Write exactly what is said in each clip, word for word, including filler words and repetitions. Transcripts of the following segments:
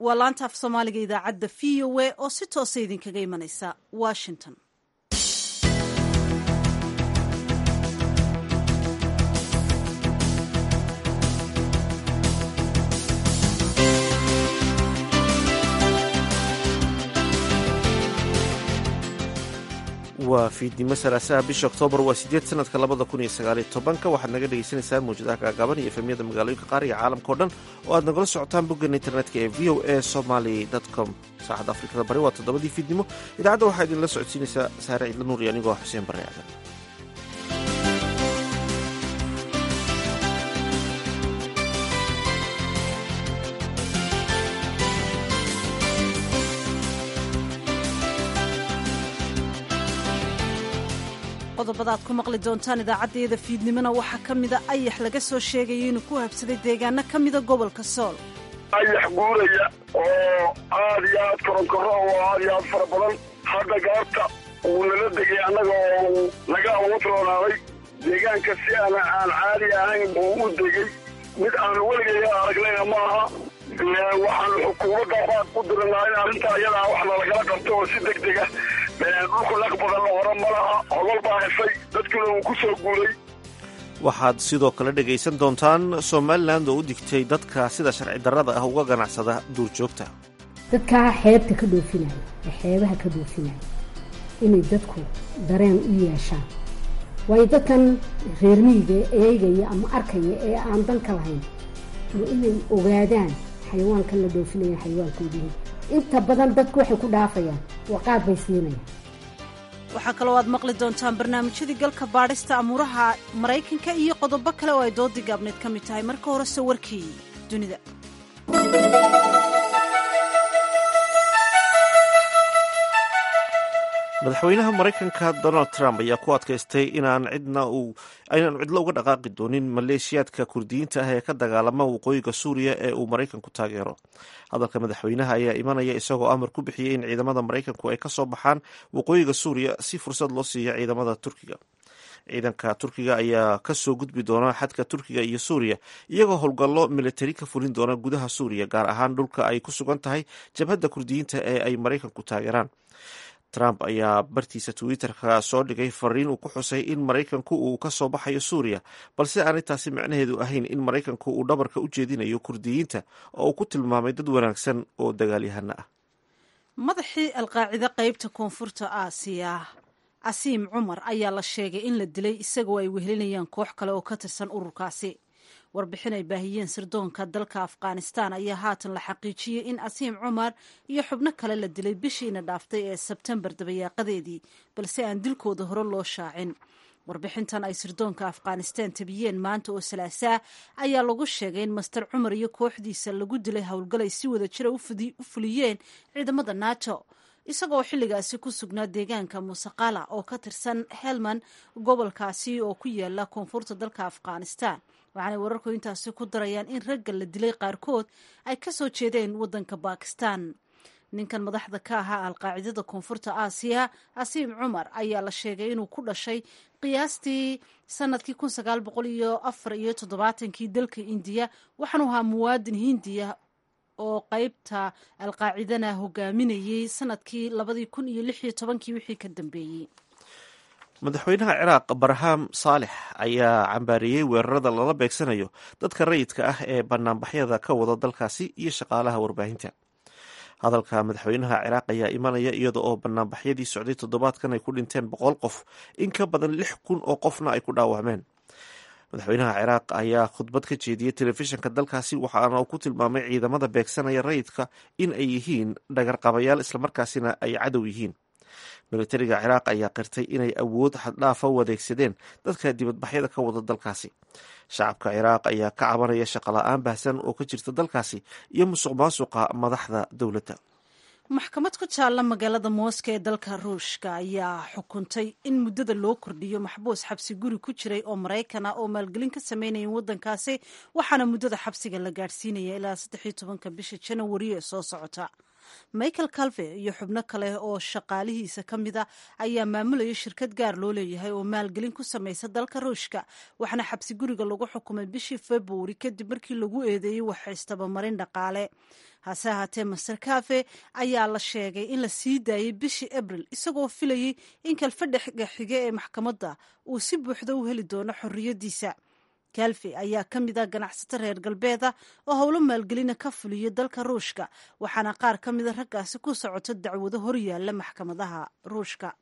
waa laanta af soomaaliga idaacadda v o a oo si toosa idinkaga imanaysa washington. waa fiidnimo salaasaha bisha oktoobar waa sideed sanadka labada kun iyo sagaaliyo tobanka waxaad naga dhegaysanaysaa mawjadaha gaagaaban iyo efemyada magaalooyinka qaar iyo caalamkao dhan oo aad nagala socotaan boggeena internetka ee v o a somaly com. saacadda afrikada bari waa toddobadii fiidnimo. idaacadda waxaa idinla socodsiinaysaa saare ciidla nuur iyo anigoo xuseen barre aadan. qodobada aad ku maqli doontaan idaacaddayada fiidnimona waxaa ka mida ayax laga soo sheegaya inuu ku habsaday deegaano ka mida gobolka sool. ayax guuraya oo aad iyo aad koronkoro oo aad iyo aad fara badan hadda gaabta uu nala degay annaga oo naga awoodroonaaday deegaanka si aan aan caadi ahayn uu u degay mid aan weligaya aragnayna ma aha. waxaan xukuumadda baad u diranaa in arrintaa iyadaa wax nalagala qabto oo si deg dega dhulku laq badan la hore ma laha hodol baa heshay dadkuna uu ku soo guuray. waxaad sidoo kale dhegaysan doontaan somalilan oo u digtay dadka sida sharci darrada ah uga ganacsada duurjoogta. dadkaa xeebta ka dhoofinaya ee xeebaha ka dhoofinaya inay dadku dareen u yeeshaan, waayo dadkan reer miyiga eegaya ama arkaya ee aan danka lahayn waa inay ogaadaan xayawaankan la dhoofinaya xayawaankoodii. inta badan dadku waxay ku dhaafayaan waqaad bay siinayaan. waxaa kaloo aad maqli doontaan barnaamijyadii galka baadhista amuuraha maraykanka iyo qodobo kale oo ay doodii gaabneed ka mid tahay. marka hore sawirkii dunida. madaxweynaha maraykanka donald trump ayaa ku adkaystay inaan cidna uu aynaan cidlo uga dhaqaaqi doonin maleeshiyaadka kurdiyiinta ah ee ka dagaalama waqooyiga suuriya ee uu maraykanku taageero. hadalka madaxweynaha ayaa imanaya isagoo amar ku bixiyey in ciidamada maraykanku ay ka soo baxaan waqooyiga suuriya si fursad loo siiya ciidamada turkiga. ciidanka turkiga ayaa kasoo gudbi doona xadka turkiga iyo suuriya iyagoo howlgallo militari ka fulin doona gudaha suuriya, gaar ahaan dhulka ay ku sugan tahay jabhadda kurdiyiinta ee ay maraykanku taageeraan. trump ayaa bartiisa twitter-ka soo dhigay fariin uu ku xusay in maraykanku uu ka soo baxayo suuriya, balse aanay taasi macnaheedu ahayn in maraykanku uu dhabarka u jeedinayo kurdiyiinta oo uu ku tilmaamay dad wanaagsan oo dagaalyahano ah. madaxii alqaacida qeybta koonfurta aasiya casiim cumar ayaa la sheegay in la dilay isagoo ay wehelinayaan koox kale oo ka tirsan ururkaasi. warbixin ay baahiyeen sirdoonka dalka afghanistan ayaa haatan la xaqiijiyey in casiim cumar iyo xubno kale la dilay bishiina dhaaftay ee sebtembar dabayaaqadeedii, balse aan dilkooda hore loo shaacin. warbixintan ay sirdoonka afghanistan tabiyeen maanta oo salaasaa ayaa lagu sheegay in master cumar iyo kooxdiisa lagu dilay howlgal ay si wada jira u fuliyeen ciidamada nato, isagoo xilligaasi ku sugnaa deegaanka musaqala oo ka tirsan helman, gobolkaasi oo ku yaala koonfurta dalka afghanistan. waxaanay wararku intaasi ku darayaan in ragga la dilay qaarkood ay ka soo jeedeen waddanka bakistan. ninkan madaxda ka ahaa alqaacidada koonfurta aasiya casiim cumar ayaa la sheegay inuu ku dhashay qiyaastii sanadkii kun sagaal boqol iyo afar iyo toddobaatankii dalka indiya, waxaanu ahaa muwaadin hindiya oo qeybta alqaacidana hogaaminayay sanadkii labadii kun iyo lix iyo tobankii wixii ka dambeeyey. madaxweynaha ciraaq barham saalex ayaa cambaariyey weerarada lala beegsanayo dadka rayidka ah ee banaanbaxyada ka wada dalkaasi iyo shaqaalaha warbaahinta. hadalka madaxweynaha ciraaq ayaa imanaya iyada oo banaanbaxyadii socday toddobaadkan ay ku dhinteen boqol qof, in ka badan lix kun oo qofna ay ku dhaawacmeen. madaxweynaha ciraaq ayaa khudbad ka jeediyey telefishinka dalkaasi waxaana uu ku tilmaamay ciidamada beegsanaya rayidka in ay yihiin dhagarqabayaal islamarkaasina ay cadow yihiin. militariga ciraaq ayaa qirtay inay awood xaddhaafa u adeegsadeen dadka dibadbaxyada ka wada dalkaasi. shacabka ciraaq ayaa ka cabanaya shaqola-aan baahsan oo ka jirta dalkaasi iyo musuq maasuqa madaxda dowladda. maxkamad ku taalla magaalada mooska ee dalka ruushka ayaa xukuntay in muddada loo kordhiyo maxbuus xabsi guri ku jiray oo maraykan ah oo maalgelin ka sameynaya waddankaasi, waxaana muddada xabsiga la gaadhsiinaya ilaa saddex iyo tobanka bisha janawari ee soo socota. michael calve iyo xubno kale oo shaqaalihiisa ka mida ayaa maamulaya shirkad gaar loo leeyahay oo maalgelin ku samaysa dalka ruushka waxaana xabsi guriga lagu xukumay bishii februari kadib markii lagu eedeeyey wax istabamarin dhaqaale hase ahaatee master cafe ayaa la sheegay in la sii daayey bishii abril isagoo filayey in kalfadhiga xige ee maxkamadda uu si buuxda u heli doono xorriyaddiisa calfe ayaa ka mid ah ganacsato reer galbeeda oo howlo maalgelina ka fuliya dalka ruushka waxaana qaar ka mida raggaasi ku socoto dacwado horyaalla maxkamadaha ruushka.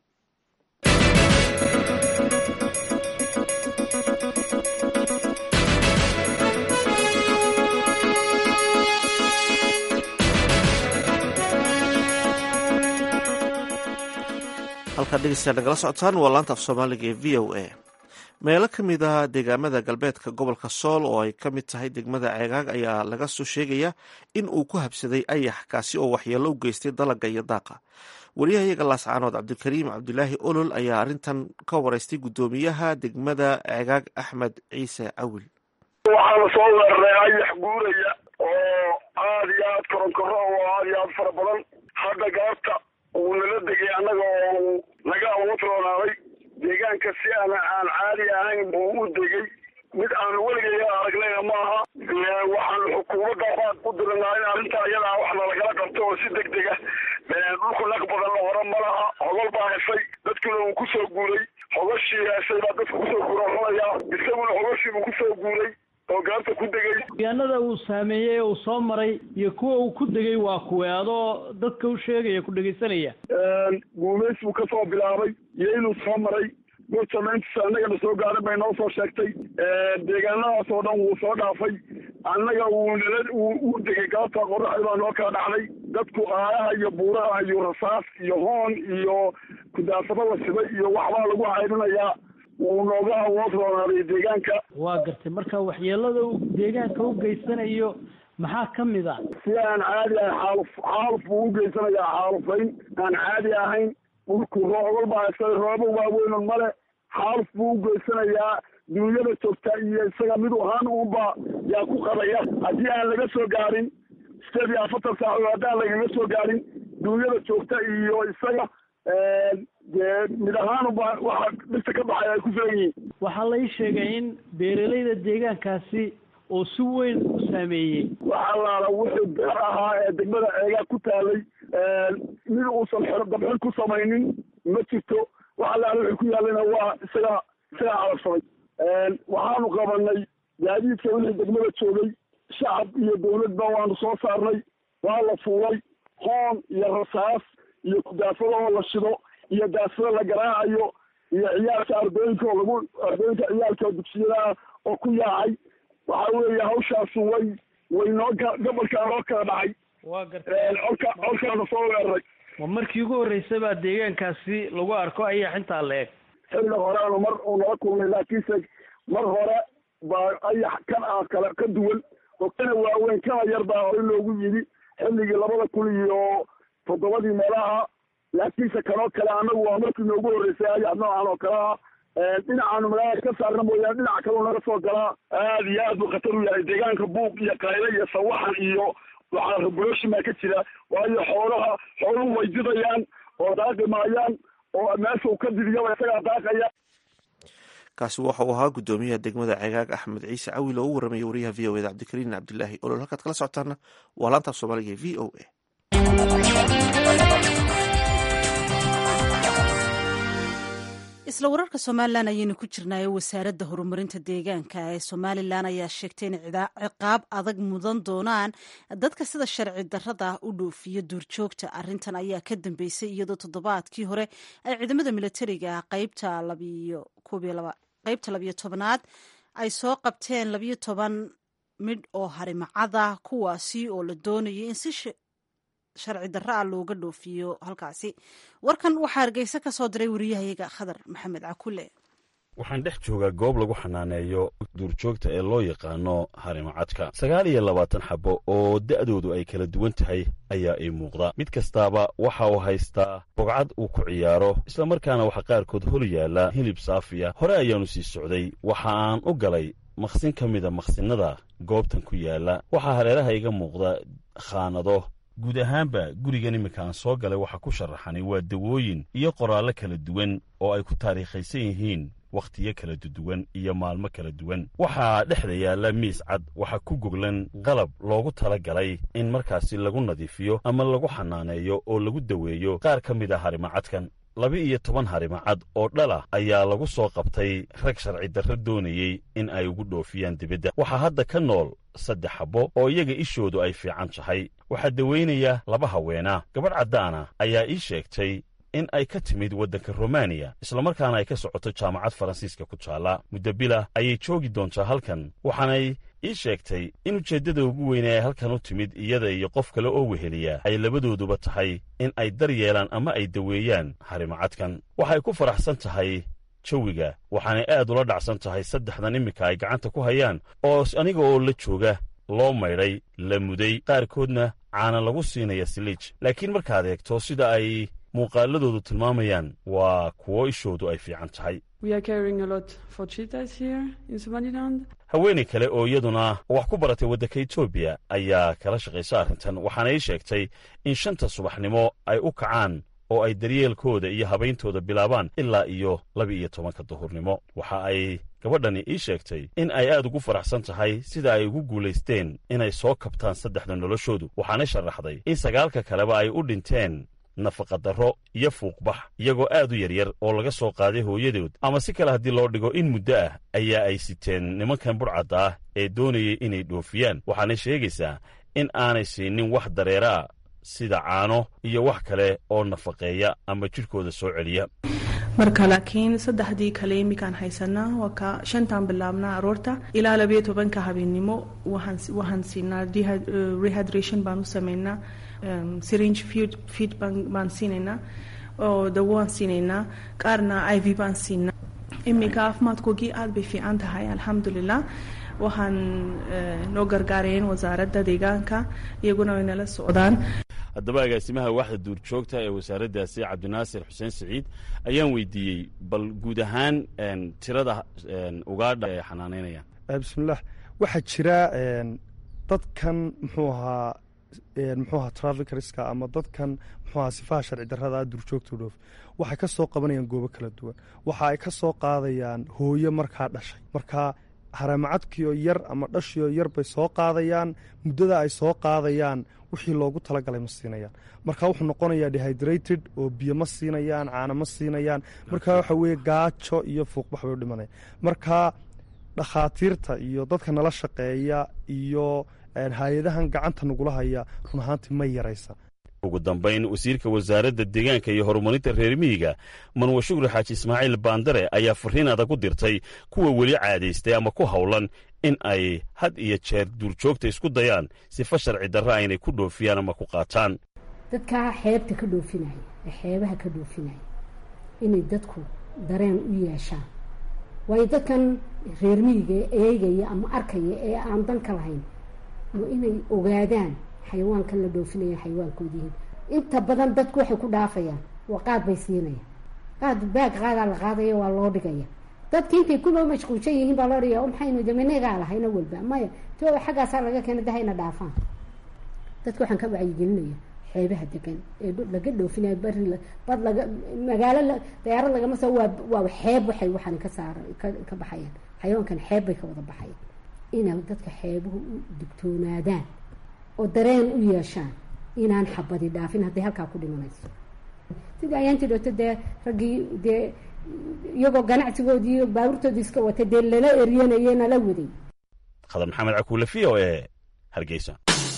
halkaad dhegeystayaal nagala socotaan waa laanta af soomaaliga ee v o a. meelo ka mid ah deegaamada galbeedka gobolka sool oo ay ka mid tahay degmada ceegaag ayaa laga soo sheegaya in uu ku habsaday ayax kaasi oo waxyeello u geystay dalagga iyo daaqa. wariyahayaga laascaanood cabdikariim cabdulaahi olol ayaa arrintan ka waraystay guddoomiyaha degmada ceegaag axmed ciise cawil. waxaana soo weeraray ayax guuraya oo aada iyo aad koronkoro oo aada iyo aad fara badan hadda gaabta uu nala degay annaga oo naga awoodroonaaday deegaanka si aan aan caadi ahayn buu u degay mid aan weligay aragnayna maaha. waxaan xukuumadda baad u diranaa in arrintaa iyadaa waxna lagala qabto oo si deg deg ah dhulku naq badan la hore ma laha hogol baa heshay dadkuna uu kusoo guuray hogoshii heshay baa dadka kusoo guurarunaya isaguna hogoshii buu kusoo guuray oo gaabta ku degay. deegaanada uu saameeyey uu soo maray iyo kuwa uu ku degay waa kuwe adoo dadka u sheegaya ku dhegaysanaya. guumeys buu kasoo bilaabay iyo inuu soo maray gorsamayntiisa annagana soo gaarin bay noo soo sheegtay. deegaanadaas oo dhan wuu soo dhaafay annaga wuu nala uu degay gaabta qoraxda baa noo kala dhacday dadku aayaha iyo buuraha iyo rasaas iyo hoon iyo kudaafado la sibay iyo waxbaa lagu cayrinayaa wuu nooga awood roonaaday deegaanka. waa gartay marka waxyeelada uu deegaanka u geysanayo maxaa ka mid ah? si aan caadi ahayn xaaluf xaaluf buu u geysanayaa xaalufayn aan caadi ahayn dhulku roogol baa hesay roobo waaweynan male xaaluf buu u geysanayaa duunyada joogta iyo isaga mid ahaan uunba yaa ku qabaya haddii aan laga soo gaarin sideed iyo afartan saacadood haddaan lagaga soo gaarin duunyada joogta iyo isaga dee mid ahaanba waxa dhirta ka baxay ay ku filan yihiin. waxaa la ii sheegay in beeralayda deegaankaasi oo si weyn u saameeyey waxaa laala wixii beer ahaa ee degmada ceegaag ku taalay mid uusan xero dabxin ku samaynin ma jirto waxa laala wixii ku yaallayna waa isaga isaga calabsaday. waxaanu qabanay gaadiidka wixii degmada joogay shacab iyo dawladba waanu soo saarnay waa la fuulay hoon iyo rasaas iyo kudaafado oo la shido iyo daasada la garaacayo iyo ciyaalka ardooyinka oo lagu ardooyinka ciyaalka dugsiyada oo ku yaacay waxa weeye hawshaasu way way noo gobolkaa noo kala dhacay. waa gartay colka colkaana soo weeraray. ma markii ugu horreysay baa deegaankaasi lagu arko ayax intaa la eg? xilli horeanu mar uu nala kulmay laakiinse mar hore baa ayax kan ah kale ka duwan oo kana waaweyn kana yar baa hore loogu yidhi xilligii labada kun iyo toddobadii meelaha laakiinse kanoo kale annagu waa markii noogu horreysay ayax noocan oo kale ah. dhinacaanu magaalada ka saarna mooyaane dhinaca kaleu naga soo galaa aada iyo aad buu khatar u yahay deegaanka buuq iyo qayle iyo sawaxan iyo waxaa rebolation baa ka jira waayo xoolaha xooluhu way didayaan oo daaqi maayaan oo meesha uu ka didiyaba isagaa daaqaya. kaasi waxa uu ahaa guddoomiyaha degmada ceegaag axmed ciise cawil oo u warramaya wariyaha v o eda cabdikariin cabdilaahi olol. halkaad kala socotaana waa laanta af soomaaliga ee v o a. isla wararka somalilan ayaynu ku jirnaayo wasaaradda horumarinta deegaanka ee somalilan ayaa sheegtay in ciqaab adag mudan doonaan dadka sida sharci darrada u dhoofiya duurjoogta. arrintan ayaa ka dambeysay iyadoo toddobaadkii hore ay ciidamada militariga qaybta labiyo tobanaad ay soo qabteen labiyo toban midh oo harimacada kuwaasi oo la doonayay in si sharci darro ah looga dhoofiyo halkaasi. warkan waxaa hargeysa ka soo diray wariyahayaga khadar maxamed cakule. waxaan dhex joogaa goob lagu xanaaneeyo duurjoogta ee loo yaqaano harimacadka. sagaal iyo labaatan xabo oo da'doodu ay kala duwan tahay ayaa ii muuqda. mid kastaaba waxa uu haystaa bogcad uu ku ciyaaro islamarkaana waxa qaarkood hor yaalla hilib saafiya. hore ayaanu sii socday waxa aan u galay maqsin ka mida maqsinada goobtan ku yaalla. waxaa hareeraha iga muuqda khaanado guud ahaanba gurigan iminka aan soo galay waxaa ku sharaxanay waa dawooyin iyo qoraallo kala duwan oo ay ku taariikhaysan yihiin wakhtiyo kala duwan iyo maalmo kala duwan. waxaa dhexda yaalla miis cad waxaa ku goglan qalab loogu tala galay in markaasi lagu nadiifiyo ama lagu xanaaneeyo oo lagu daweeyo qaar ka mid a harimacadkan. laba-iyo toban harimacad oo dhalah ayaa lagu soo qabtay rag sharci darro doonayey in ay ugu dhoofiyaan dibadda. waxaa hadda ka nool saddex xabbo oo iyaga ishoodu ay fiican tahay. waxaa dawaynaya laba haweena. gabadh caddaana ayaa ii sheegtay in ay ka timid waddanka romaniya islamarkaana ay ka socoto jaamacad faransiiska ku taalla. muddo bila ayay joogi doontaa halkan, waxaanay ii sheegtay in ujeeddada ugu weyne ay halkan u timid iyada iyo qof kale oo weheliya ay labadooduba tahay in ay dar yeelaan ama ay daweeyaan harimacadkan. waxay ku faraxsan tahay jawiga, waxaanay aad ula dhacsan tahay saddexdan iminka ay gacanta ku hayaan oo aniga oo la jooga loo maydhay, la muday, qaarkoodna caana lagu siinaya siliij. laakiin markaad eegto sida ay muuqaaladoodu tilmaamayaan waa kuwo ishoodu ay fiican tahay. haweenay kale oo iyaduna wax ku baratay waddanka etoobiya ayaa kala shaqaysa arrintan, waxaana ii sheegtay in shanta subaxnimo ay u kacaan oo ay daryeelkooda iyo habayntooda bilaabaan ilaa iyo laba-iyo tobanka duhurnimo. waxa ay gabadhani ii sheegtay in ay aad ugu faraxsan tahay sida ay ugu guulaysteen inay soo kabtaan saddexda noloshoodu. waxaanay sharaxday in sagaalka kaleba ay u dhinteen nafaqadarro iyo fuuqbax iyagoo aad u yaryar oo laga soo qaaday hooyadood, ama si kale haddii loo dhigo in muddo ah ayaa ay siteen nimankan burcadda ah ee doonayay inay dhoofiyaan. waxaanay sheegaysaa in aanay siinin wax dareeraa sida caano iyo wax kale oo nafaqeeya ama jidhkooda soo celiya. marka laakiin saddexdii kale imikaan haysanaa waa ka shantaan bilaabnaa aroorta ilaa labayo tobanka habeennimo waxaan siinaa rehydration baan u samaynaa, syringe feed baan siinaynaa oo dawo aan siinaynaa, qaarna i v baan siinaa. iminka caafimaadkoogii aad bay fiican tahay alxamdulilah. waxaan noo gargaarayeen wasaaradda deegaanka, iyaguna way nala socdaan. haddaba agaasimaha waaxda duurjoogta ee wasaaraddaasi cabdinaasir xuseen siciid ayaan weydiiyey bal guud ahaan tirada ugaadha ee xanaanaynayaan. bismillaah, waxaa jira dadkan muxuu ahaa muxuu ahaa trafikerska ama dadkan muxuu ahaa sifaha sharci darrada duurjoogta dhoof waxay ka soo qabanayaan goobo kala duwan. waxa ay ka soo qaadayaan hooyo markaa dhashay, markaa haramacadkiioo yar ama dhashioo yar bay soo qaadayaan. muddada ay soo qaadayaan wixii loogu talagalay ma siinayaan. marka wuxuu noqonayaa dehydrated oo biyo ma siinayaan, caano ma siinayaan. marka waxa weeye gaajo iyo fuuqbax bay u dhimanayaan. marka dhakhaatiirta iyo dadka nala shaqeeya iyo hay-adahan gacanta nagula haya run ahaantii ma yaraysa. ugu dambayn wasiirka wasaaradda deegaanka iyo horumarinta reer miyiga manwe shukri xaaji ismaaciil baandare ayaa fariin adag u dirtay kuwa weli caadaystay ama ku howlan in ay had iyo jeer duurjoogta isku dayaan sifa sharci darra aynay ku dhoofiyaan ama ku qaataan. dadka xeebta ka dhoofinaya ee xeebaha ka dhoofinaya inay dadku dareen u yeeshaan, waayo dadkan reer miyiga eegaya ama arkaya ee aan danka lahayn waa inay ogaadaan xayawaankan la dhoofinaya xayawaankoodiihin. inta badan dadku waxay ku dhaafayaan waa qaad bay siinayaan, qaad baag qaadaa la qaadaya waa loo dhigaya. dadki intay kuloo mashquulsan yihiin baa loo dhigaya maxaynu daminagaa lahayna walba maya tooba xaggaasaa laga keena dahayna dhaafaan. dadka waxaan ka wacyigelinaya xeebaha degan ee laga dhoofinaya bari bad laga magaalo dayaarad lagama soo waa waa xeeb waxay waxaan ka saar ka baxayaan xayawaankan xeeb bay ka wada baxayaan. inay dadka xeebuhu u digtoonaadaan oo dareen u yeeshaan inaan xabadi dhaafin hadday halkaa ku dhimanayso. sida ayaantii dhooto dee raggii dee iyagoo ganacsigoodii iyo baabuurtoodii iska watay dee lala eryanayee nala waday. khadar maxamed cakuule v o e hargeysa.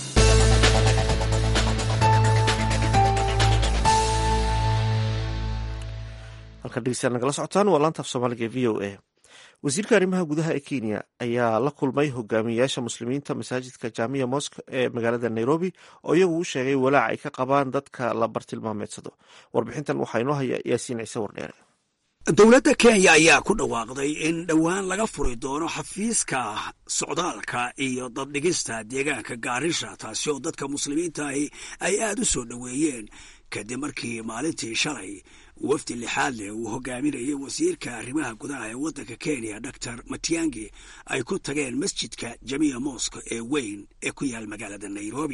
halkan dhegeystayaal nagala socotaan waa laanta af soomaaliga v o a. wasiirka arrimaha gudaha ee kenya ayaa la kulmay hogaamiyayaasha muslimiinta masaajidka jaamiya mosque ee magaalada nairobi oo iyagu u sheegay walaac ay ka qabaan dadka la bartilmaameedsado. warbixintan waxaa inoo haya yaasiin ciise wardheere. dowladda kenya ayaa ku dhawaaqday in dhowaan laga furi doono xafiiska socdaalka iyo daddhigista deegaanka gaarisha, taasi oo dadka muslimiinta ahi ay aad u soo dhoweeyeen kadib markii maalintii shalay wafdi lixaad leh uu hogaaminayay wasiirka arrimaha gudaha ee waddanka kenya doctor matiangi ay ku tageen masjidka jamiya mosque ee weyn ee ku yaal magaalada nairobi.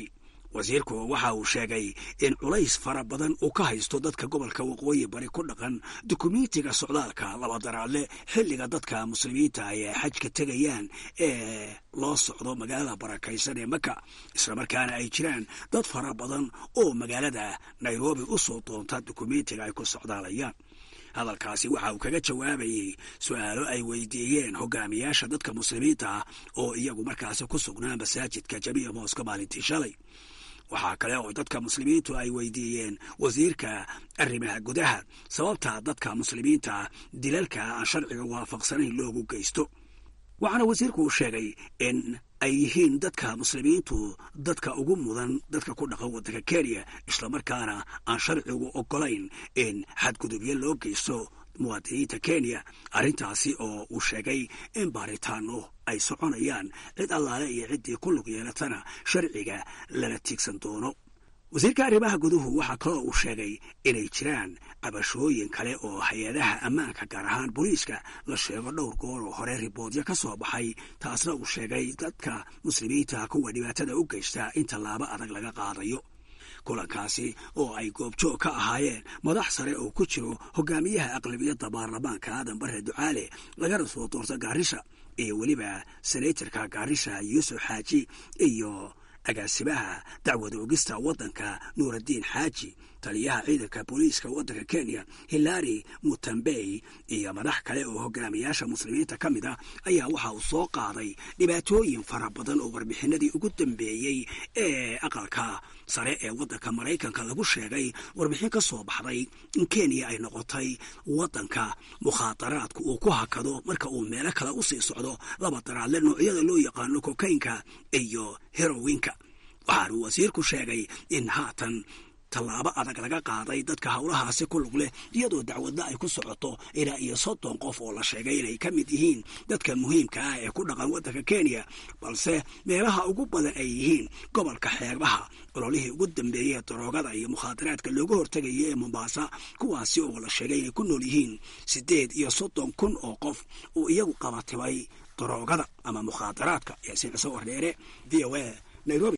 wasiirku waxa uu sheegay in culays fara badan uu ka haysto dadka gobolka waqooyi bari ku dhaqan dukumentiga socdaalka labadaraadle xilliga dadka muslimiinta ay xajka tegayaan ee loo socdo magaalada barakaysan ee maka islamarkaana ay jiraan dad fara badan oo magaalada nairobi u soo doonta dukumentiga ay ku socdaalayaan. hadalkaasi waxa uu kaga jawaabayey su-aalo ay weydiiyeen hogaamiyaasha dadka muslimiinta ah oo iyagu markaasi ku sugnaa masaajidka jamiica mooska maalintii shalay. waxaa kale oo dadka muslimiintu ay weydiiyeen wasiirka arrimaha gudaha sababta dadka muslimiinta dilalka aan sharciga waafaqsanayn loogu geysto. waxaana wasiirku uu sheegay in ay yihiin dadka muslimiintu dadka ugu mudan dadka ku dhaqan waddanka kenya islamarkaana aan sharcigu oggolayn in xadgudubyo loo geysto muwaadiniinta kenya. arrintaasi oo uu sheegay in baaritaano ay soconayaan cid allaale iyo ciddii ku lug yeelatana sharciga lala tiigsan doono. wasiirka arrimaha guduhu waxaa kaloo uu sheegay inay jiraan cabashooyin kale oo hay-adaha ammaanka gaar ahaan booliiska la sheego dhowr goor oo hore riboodyo ka soo baxay, taasna uu sheegay dadka muslimiinta kuwa dhibaatada u geysta in tallaabo adag laga qaadayo. kulankaasi oo ay goobjoog ka ahaayeen madax sare oo ku jiro hogaamiyaha aqlabiyadda baarlamaanka aadan bare ducaale lagana soo doorta gaarisha iyo weliba senatarka gaarisha yuusuf xaaji iyo agaasimaha dacwada ogista waddanka nuuraddiin xaaji, taliyaha ciidanka booliiska waddanka kenya hilari mutambey iyo madax kale oo hogaamiyaasha muslimiinta ka mid ah ayaa waxa uu soo qaaday dhibaatooyin fara badan oo warbixinadii ugu dambeeyey ee aqalka sare ee waddanka maraykanka lagu sheegay. warbixin ka soo baxday in kenya ay noqotay waddanka mukhaadaraadku uu ku hakado marka uu meelo kale u sii socdo laba daraadle noocyada loo yaqaano kokaynka iyo herowinka. waxaanuu wasiirku sheegay in haatan tallaabo adag laga qaaday dadka howlahaasi ku lug leh iyadoo dacwadda ay ku socoto ilaa iyo soddon qof oo la sheegay inay ka mid yihiin dadka muhiimka ah ee ku dhaqan waddanka kenya, balse meelaha ugu badan ay yihiin gobolka xeebaha. ololihii ugu dambeeyey daroogada iyo mukhaadaraadka looga hortegaya ee mombasa, kuwaasi oo la sheegay inay ku nool yihiin siddeed iyo soddon kun oo qof oo iyagu qabatibay daroogada ama mukhaadaraadka. yaasiin ciise wardheere, v o a, nairobi.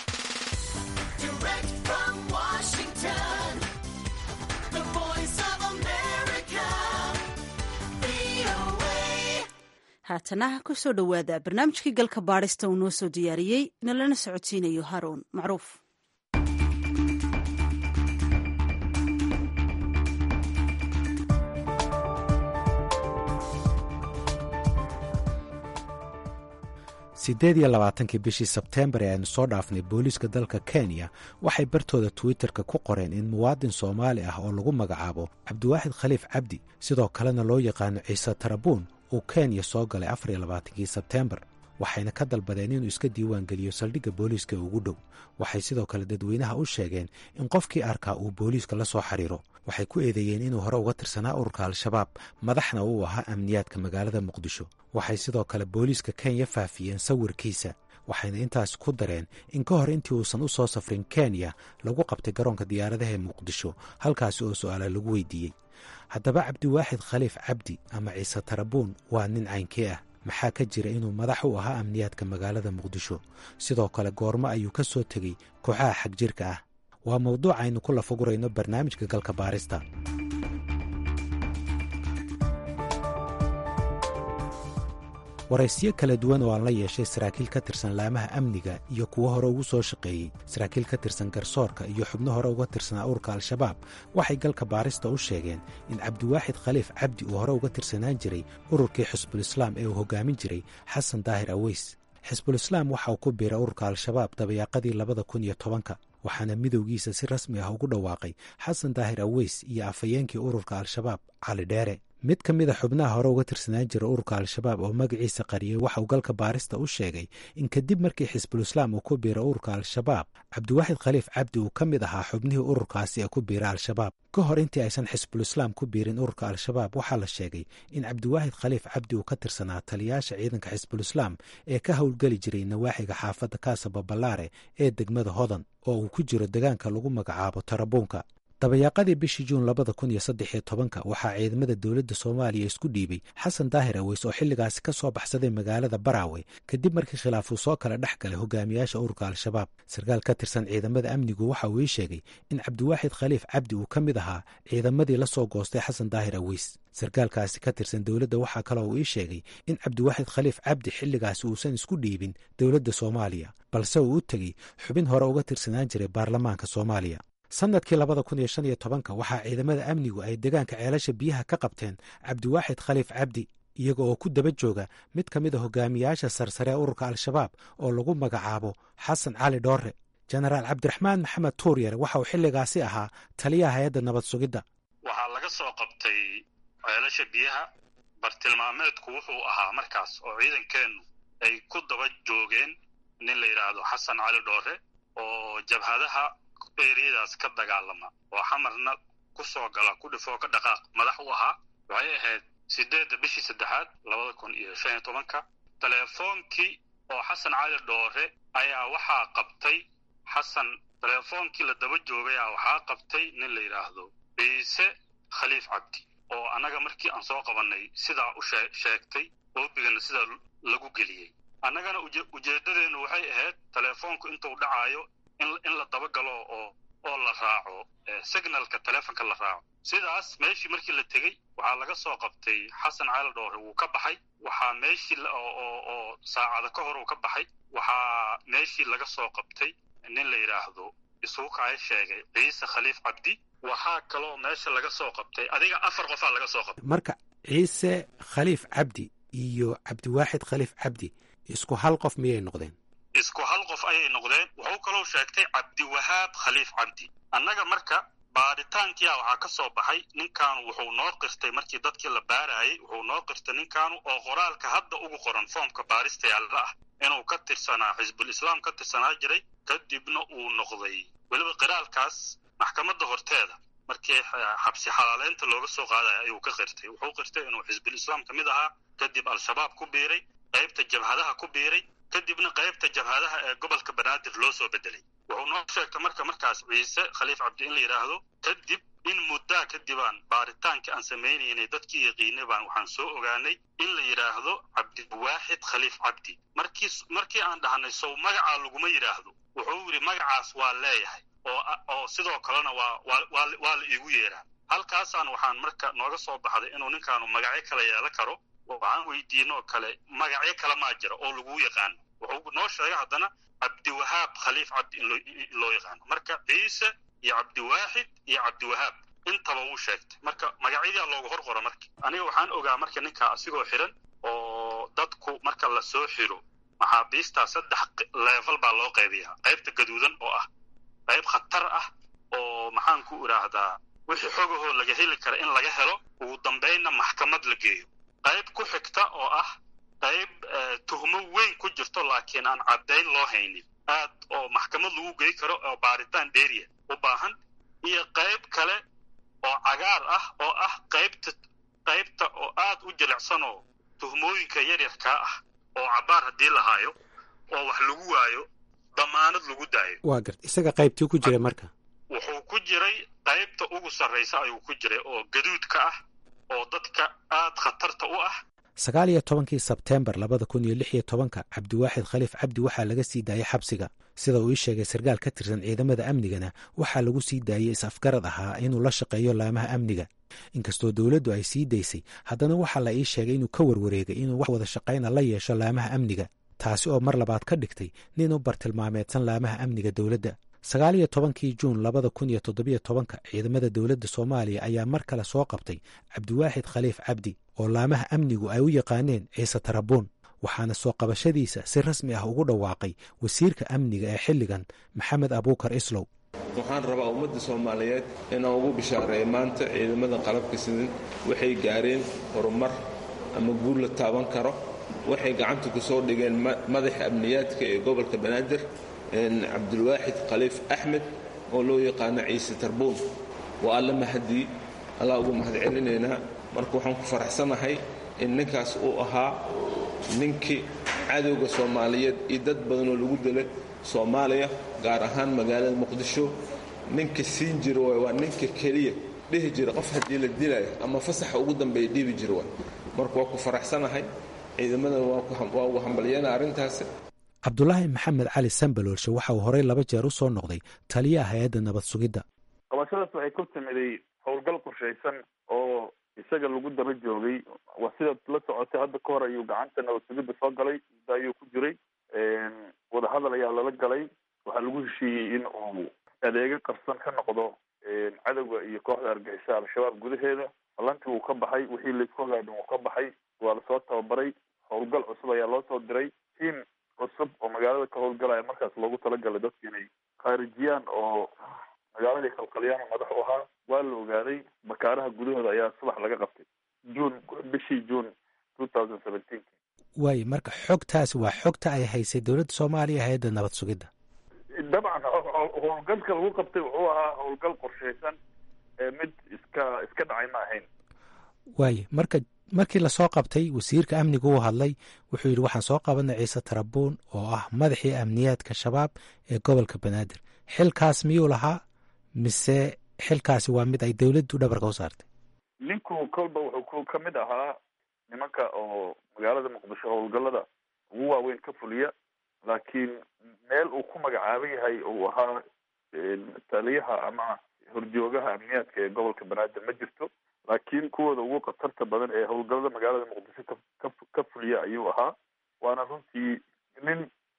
haatana ku soo dhowaada barnaamijkii galka baadhista uu noo soo diyaariyey nalana socodsiinayo haruun macruuf. siddeed iyo labaatankii bishii sebteembar ee aynu soo dhaafnay booliiska dalka kenya waxay bartooda twitterka ku qoreen in muwaadin soomaali ah oo lagu magacaabo cabdiwaaxid khaliif cabdi sidoo kalena loo yaqaano ciise tarabuun uu kenya soo galay afar iyo labaatankii sebteembar, waxayna ka dalbadeen inuu iska diiwaan geliyo saldhigga booliiska ugu dhow. waxay sidoo kale dadweynaha u sheegeen in qofkii arkaa uu booliiska la soo xiriiro. waxay ku eedeeyeen inuu hore uga tirsanaa ururka al-shabaab, madaxna uu ahaa amniyaadka magaalada muqdisho. waxay sidoo kale booliiska kenya faafiyeen sawirkiisa, waxayna intaas ku dareen in ka hor intii uusan u soo safrin kenya lagu qabtay garoonka diyaaradaha ee muqdisho, halkaasi oo su'aala lagu weydiiyey. haddaba cabdiwaaxid khaliif cabdi ama ciise tarabuun waa nin caynkee ah? maxaa ka jira inuu madax u ahaa amniyaadka magaalada muqdisho? sidoo kale goormo ayuu ka soo tegey kooxaha xag jirka ah? waa mawduuc aynu ku lafagurayno barnaamijka galka baarista. waraysiyo kala duwan oo aan la yeeshay saraakiil ka tirsan laamaha amniga iyo kuwo hore ugu soo shaqeeyey, saraakiil ka tirsan garsoorka iyo xubno hore uga tirsanaa ururka al-shabaab, waxay galka baarista u sheegeen in cabdiwaaxid khaliif cabdi uu hore uga tirsanaan jiray ururkii xisbulislaam ee uu hogaamin jiray xasan daahir aweys. xisbulislaam waxa uu ku biiray ururka al-shabaab dabayaaqadii labada kun iyo tobanka, waxaana midowgiisa si rasmi ah ugu dhawaaqay xasan daahir aweys iyo afhayeenkii ururka al-shabaab cali dheere. mid ka mid a xubnaha hore uga tirsanaan jira ururka al-shabaab oo magaciisa qariyey waxa uu galka baarista u sheegay in kadib markii xisbulislaam uu ku biiray ururka al-shabaab, cabdiwaaxid khaliif cabdi uu ka mid ahaa xubnihii ururkaasi ee ku biiray al-shabaab. ka hor intii aysan xisbulislaam ku biirin ururka al-shabaab, waxaa la sheegay in cabdiwaaxid khaliif cabdi uu ka tirsanaa taliyaasha ciidanka xisbulislaam ee ka howlgeli jiray nawaaxiga xaafadda kaasaba ballaare ee degmada hodan oo uu ku jiro degaanka lagu magacaabo tarabuunka. dabayaaqadii bishii juun labada kun iyo saddex iyo tobanka waxaa ciidamada dowladda soomaaliya isku dhiibay xasan daahir aweys oo xilligaasi ka soo baxsaday magaalada baraawe kadib markii khilaaf uu soo kala dhex galay hogaamiyaasha ururka al-shabaab sarkaal ka tirsan ciidamada amnigu waxa uu ii sheegay in cabdiwaaxid khaliif cabdi uu ka mid ahaa ciidamadii la soo goostay xasan daahir aweys sarkaalkaasi ka tirsan dowladda waxaa kaloo uu ii sheegay in cabdiwaaxid khaliif cabdi xilligaasi uusan isku dhiibin dowladda soomaaliya balse uu u tegey xubin hore uga tirsanaan jiray baarlamaanka soomaaliya sanadkii labada kun iyo shan iyo tobanka waxaa ciidamada amnigu ay deegaanka ceelasha biyaha ka qabteen cabdiwaaxid khaliif cabdi iyaga oo ku daba jooga mid ka mid a hogaamiyaasha sarsare ee ururka al-shabaab oo lagu magacaabo xasan cali dhoore jenaraal cabdiraxmaan maxamed tuuryare waxa uu xilligaasi ahaa taliyaha hay-adda nabad sugidda waxaa laga soo qabtay ceelasha biyaha bartilmaameedku wuxuu ahaa markaas oo ciidankeennu ay ku daba joogeen nin la yidhaahdo xasan cali dhoore oo jabhadaha eriyadaas ka dagaalama oo xamarna ku soo gala ku dhifoo ka dhaqaaq madax u ahaa waxay ahayd sideedda bishii saddexaad labada kun iyo shan iyo tobanka telefoonkii oo xasan cali dhoore ayaa waxaa qabtay xasan telefoonkii la daba joogay a waxaa qabtay nin la yidhaahdo ciise khaliif cabdi oo annaga markii aan soo qabannay sidaa u sheegtay oobigana sidaa lagu geliyey annagana ujeeddadeennu waxay ahayd telefoonku intuu dhacaayo in la dabagalo oo oo la raaco signalka telefonka la raaco sidaas meeshii markii la tegey waxaa laga soo qabtay xasan cali dhoore wuu ka baxay waxaa meeshii oo saacada ka hor uu ka baxay waxaa meeshii laga soo qabtay nin la yidhaahdo isuukaay sheegay ciise khaliif cabdi waxaa kaloo meesha laga soo qabtay adiga afar qofaa laga soo qabtay marka ciise khaliif cabdi iyo cabdiwaaxid khaliif cabdi isku hal qof miyay noqdeen isku hal qof ayay noqdeen wuxuu kaloo sheegtay cabdiwahaab khaliif cabdi annaga marka baaritaankiia waxaa ka soo baxay ninkaanu wuxuu noo qirtay markii dadkii la baarayay wuxuu noo qirtay ninkaanu oo qoraalka hadda ugu qoran foomka baarista yaalla ah inuu ka tirsanaa xisbul islaam ka tirsanaa jiray kadibna uu noqday weliba qiraalkaas maxkamadda horteeda markii xabsi xalaaleynta looga soo qaadaya ayuu ka qirtay wuxuu qirtay inuu xisbul islaam ka mid ahaa kadib al-shabaab ku biiray qaybta jabhadaha ku biiray kadibna qaybta jabhadaha ee gobolka banaadir loo soo bedelay wuxuu noo sheegtay marka markaas ciise khaliif cabdi in la yidhaahdo kadib in muddaa kadibaan baaritaankii aan samaynaynay dadkii yaqiinay baan waxaan soo ogaanay in la yidhaahdo cabdiwaaxid khaliif cabdi markii markii aan dhahnay sow magacaa laguma yidhaahdo wuxuu yidhi magacaas waa leeyahay oo oo sidoo kalena waa waa waa la iigu yeeraa halkaasaan waxaan marka nooga soo baxday inuu ninkaanu magacyo kala yeelan karo waxaan weydiinoo kale magacyo kale maa jira oo lagu yaqaano wuxuu noo sheegay haddana cabdiwahaab khaliif cabdi in loo yaqaano marka ciise iyo cabdiwaaxid iyo cabdiwahaab intaba wuu sheegtay marka magacyadaa loogu hor qora marka aniga waxaan ogaa marka ninkaa asigoo xiran oo dadku marka la soo xiro maxaabiistaa saddex level baa loo qaybiyaa qaybta gaduudan oo ah qayb khatar ah oo maxaan ku idhaahdaa wixii xogahoo laga heli kara in laga helo ugu dambaynna maxkamad la geeyo qayb ku xigta oo ah qayb tuhmo weyn ku jirto laakiin aan caddayn loo haynin aad oo maxkamad lagu gey karo oo baaritaan dheeriya u baahan iyo qayb kale oo cagaar ah oo ah qaybta qaybta oo aad u jilicsan oo tuhmooyinka yaryarkaa ah oo cabaar haddii la haayo oo wax lagu waayo damaanad lagu daayo waa garta isaga qaybtii ku jiray marka wuxuu ku jiray qaybta ugu sarraysa ayuu ku jiray oo gaduudka ah oo dadka aad khatarta u ah sagaal iyo tobankii sebteembar labada kun iyo lix iyo tobanka cabdiwaaxid khaliif cabdi waxaa laga sii daayay xabsiga sida uu ii sheegay sarkaal ka tirsan ciidamada amnigana waxaa lagu sii daayey is-afgarad ahaa inuu la shaqeeyo laamaha amniga inkastoo dowladdu ay sii daysay haddana waxaa la ii sheegay inuu ka warwareegay inuu wax wada shaqayna la yeesho laamaha amniga taasi oo mar labaad ka dhigtay nin u bartilmaameedsan laamaha amniga dowladda sagaal iyo tobankii juun labada kun iyo toddobiyo tobanka ciidamada dowladda soomaaliya ayaa mar kale soo qabtay cabdiwaaxid khaliif cabdi oo laamaha amnigu ay u yaqaaneen ciise tarabuun waxaana soo qabashadiisa si rasmi ah ugu dhawaaqay wasiirka amniga ee xilligan maxamed abuukar islow waxaan rabaa ummadda soomaaliyeed inaan ugu bishaareeyo maanta ciidamada qalabka sidan waxay gaareen horumar ama guul la taaban karo waxay gacanta ku soo dhigeen madaxa amniyaadka ee gobolka banaadir cabdilwaaxid khaliif axmed oo loo yaqaano ciise tarbuun waa alla mahadii allaa ugu mahad celinaynaa marka waxaan ku faraxsanahay in ninkaas uu ahaa ninkii cadowga soomaaliyeed iyo dad badanoo lagu dilay soomaaliya gaar ahaan magaalada muqdisho ninka siin jira waay waa ninka keliya dhihi jira qof haddii la dilayo ama fasaxa ugu dambeeya dhiibi jira waay marka waa ku faraxsanahay ciidamada waa ugu hambalyeena arrintaasi. cabdulaahi maxamed cali sambaloolshe waxa uu horey laba jeer u soo noqday taliyaha hay-adda nabad sugidda. qabashadaas waxay ku timiday howlgal qorshaysan oo isaga lagu daba joogay. waa sidaad la socotay hadda ka hor ayuu gacanta nabad sugidda soo galay muddo ayuu ku jiray. wadahadal ayaa lala galay. waxaa lagu heshiiyey in uu adeega qarsan ka noqdo cadowga iyo kooxda argixisa al-shabaab gudaheeda. ballantii wuu ka baxay, wixii laisku hagaadhin wuu ka baxay. waa lasoo tababaray. howlgal cusub ayaa loo soo diray. tiim cusub oo magaalada ka howlgalaya markaas loogu talagalay dadka inay khaarijiyaan oo magaaladii kalqalyaana madax u ahaa. waa la ogaaday. bakaaraha gudahooda ayaa subax laga qabtay juun bishii juun two thousand seventeen. waayo marka xogtaasi waa xogta ay haysay dowladda soomaaliya hay-adda nabad sugidda. dabcan howlgalka lagu qabtay wuxuu ahaa howlgal qorshaysan mid iska iska dhacay ma ahayn. waayo marka markii lasoo qabtay wasiirka amniga uu hadlay wuxuu yidhi waxaan soo qabanay ciise tarabuun oo ah madaxii amniyaadka shabaab ee gobolka banaadir. xilkaas miyuu lahaa mise xilkaasi waa mid ay dowladdu dhabarka u saartay? ninku kolba wuxuu ka mid ahaa nimanka oo magaalada muqdisho howlgallada ugu waaweyn ka fuliya, laakiin meel uu ku magacaaban yahay uu ahaa taliyaha ama horjoogaha amniyaadka ee gobolka banaadir ma jirto. laakiin kuwooda ugu khatarta badan ee howlgallada magaalada muqdisho ka ka fuliya ayuu ahaa. waana runtii nin